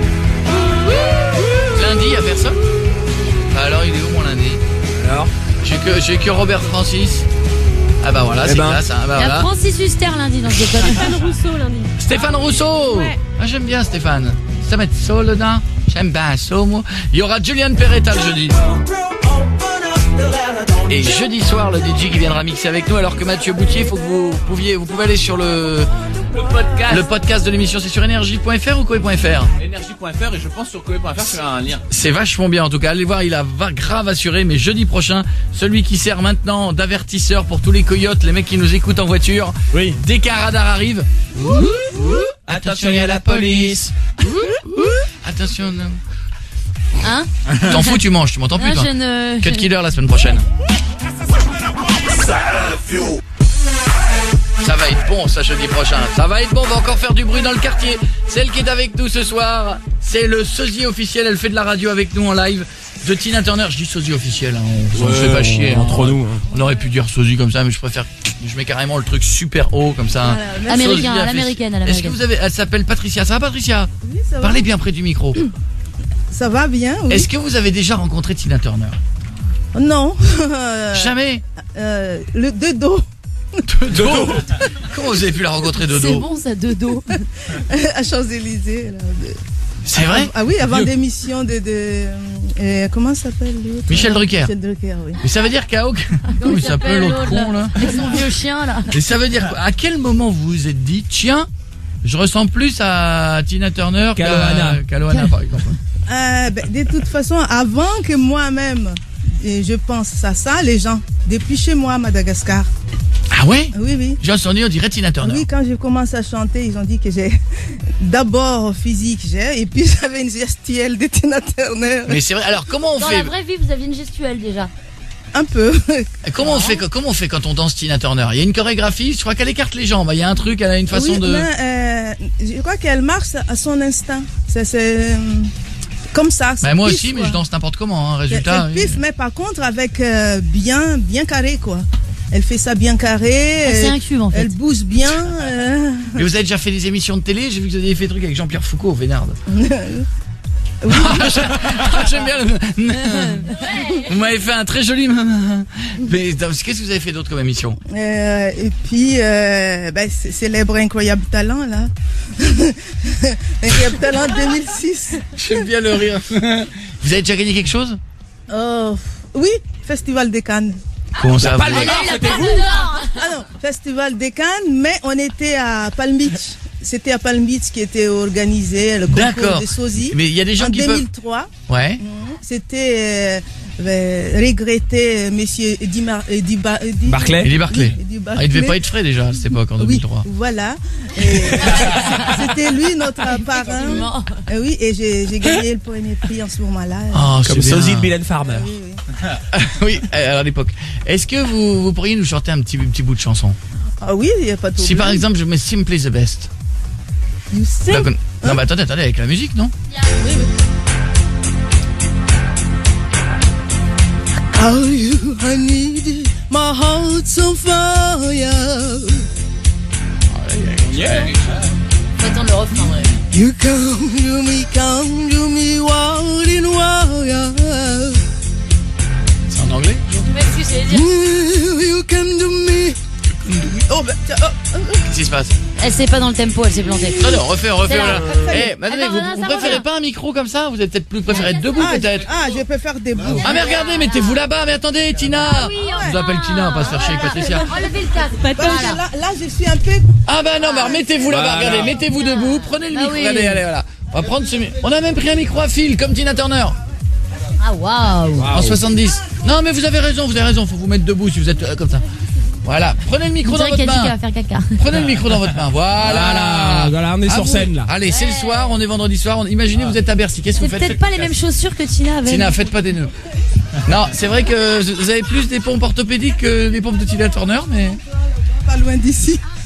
Lundi, il y a personne. Alors, il est où mon lundi? Alors, j'ai que, j'ai que Robert Francis. Ah bah voilà, eh c'est ben. classe. Hein, bah Il y a voilà. Francis Huster lundi dans ce décor. Stéphane Rousseau lundi. Stéphane Rousseau. Ouais. Ah, j'aime bien Stéphane. Ça met ça dedans. J'aime bien ça, moi. Il y aura Julian Peretta le jeudi. Et jeudi soir, le D J qui viendra mixer avec nous, alors que Mathieu Boutier, faut que vous pouviez, vous pouvez aller sur le, Le podcast. le podcast de l'émission. C'est sur énergie point f r ou coé point f r? énergie point f r et je pense sur coé point f r c'est un lien. C'est vachement bien en tout cas. Allez voir, il a va- grave assuré. Mais jeudi prochain, celui qui sert maintenant d'avertisseur pour tous les coyotes, les mecs qui nous écoutent en voiture. Oui. Dès qu'un radar arrive. Attention, il y a la police. Attention. non. Hein? T'en fous, tu manges, tu m'entends plus Non, toi. je ne- Cut je- Killer la semaine prochaine. Ça va être bon ça jeudi prochain. Ça va être bon, on va encore faire du bruit dans le quartier. Celle qui est avec nous ce soir, c'est le sosie officiel, elle fait de la radio avec nous en live de Tina Turner. Je dis sosie officiel, hein, on, on Ouais, se fait pas chier. on- entre hein. nous, hein. On aurait pu dire sosie comme ça, mais je préfère, je mets carrément le truc super haut comme ça. Voilà, américain, Sosie à l'américaine, à Est-ce que l'américaine. vous avez, elle s'appelle Patricia, ça va Patricia? Oui, ça va. Parlez bien près du micro. Ça va bien, oui. Est-ce que vous avez déjà rencontré Tina Turner? Non. Jamais. Euh, le de dos. De dos. Comment vous avez pu la rencontrer de dos? C'est bon ça, de dos. À Champs-Élysées. là, de- C'est vrai? Ah oui, avant Vieux. l'émission de... de euh, comment ça s'appelle l'autre? Michel Drucker. Michel Drucker, oui. Mais ça veut dire qu'à aucun... Comment il s'appelle l'autre con là? Avec son vieux chien là. Et ça veut dire quoi? À quel moment vous vous êtes dit, tiens, je ressemble plus à Tina Turner qu'à Qu'Aloana. qu'à Loana par exemple? Euh, ben, de toute façon, avant que moi-même, et je pense à ça, les gens, depuis chez moi à Madagascar. Ah ouais? Oui, oui. J'ai entendu, on dirait Tina Turner. Oui, quand je commence à chanter, ils ont dit que j'ai d'abord physique, j'ai, et puis j'avais une gestuelle de Tina Turner. Mais c'est vrai, alors comment on Dans fait? la vraie vie, vous aviez une gestuelle déjà. Un peu. Comment on fait, comment on fait quand on danse Tina Turner? Il y a une chorégraphie, je crois qu'elle écarte les jambes, il y a un truc, elle a une façon Oui, de... mais, euh, je crois qu'elle marche à son instinct. C'est, c'est euh, comme ça. Bah, c'est moi pif, aussi, mais quoi. je danse n'importe comment, hein, C'est, résultat. c'est pif, mais par contre avec euh, bien, bien carré quoi. Elle fait ça bien carré. Ah, c'est elle- un cube en fait. Elle bouge bien. euh. Mais vous avez déjà fait des émissions de télé? J'ai vu que vous aviez fait des trucs avec Jean-Pierre Foucault, Vénarde. Ah, j'aime bien le... Vous m'avez fait un très joli... Mais qu'est-ce que vous avez fait d'autre comme émission? Euh, et puis, euh, ben, c'est- célèbre Incroyable Talent, là. Incroyable Talent deux mille six. J'aime bien le rire. Vous avez déjà gagné quelque chose? Oh, oui, Festival des Cannes. Comment ça? Palme vous- d'Or, c'était vous. Ah non, Festival des Cannes, mais on était à Palm Beach. C'était à Palm Beach qui était organisé, le concours D'accord. des sosies. Mais il y a des gens en qui peuvent... deux mille trois. Ouais. Mhm. C'était euh, euh, regretté euh, monsieur Eddie, Mar- Eddie, Ba- Eddie- Barclay. Eddie Barclay. Oui, Eddie Ah, il devait Barclay. pas être frais déjà à cette époque, en deux Oui, mille trois. voilà. Et c'était lui notre parrain. Euh, oui, et j'ai j'ai gagné le premier prix en ce moment-là. Oh, Comme c'est bien. sosie de Mylène Farmer. Oui, oui. Oui, à l'époque. Est-ce que vous, vous pourriez nous chanter un petit, petit bout de chanson? Ah oui, il n'y a pas de Si par exemple je mets Simply the Best. You Vous la sing. conna- Non mais attendez, attendez, avec la musique, non? How you, I need my heart's on fire. Yeah. Faut attendre le refrain, ouais. You come to me, come to me, wild in wire. C'est en anglais? Mais ce que c'est dire. You come to me. Oh, bah, tiens, oh, oh, oh. Qu'est-ce qui se passe? Elle s'est pas dans le tempo, elle s'est plantée. Non, non, refais, refais. C'est là. Voilà. Eh, madame, Attends, vous, non, vous ça préférez revient. pas un micro comme ça? Vous êtes peut-être plus préféré être debout Ah, peut-être? ah, je peux faire des bouts. Ah mais regardez, mettez-vous là-bas, mais attendez, Tina! Je vous appelle Tina, on va pas se faire chier avec Patricia. Enlevez le casque. Parce que là, là, je suis un peu. Ah bah non, bah mettez-vous là-bas, Voilà. regardez, mettez-vous debout, prenez le Ah micro, oui. allez, allez, voilà. On va prendre ce mi- On a même pris un micro à fil, comme Tina Turner, Ah waouh. en soixante-dix. Non mais vous avez raison, vous avez raison, faut vous mettre debout si vous êtes euh, comme ça. Voilà, prenez le On micro dans dirait votre qu'elle dit qu'elle main. va faire caca. Prenez le micro dans votre main, voilà. Voilà, voilà, on est À sur vous. scène là. Allez, c'est le soir, on est vendredi soir. On... Imaginez, vous êtes à Bercy. Qu'est-ce que C'est vous faites? peut-être Faites- pas les mêmes chaussures que Tina avait. Tina, faites pas des nœuds. Non, c'est vrai que vous avez plus des pompes orthopédiques que des pompes de Tina Turner, mais Pas loin d'ici.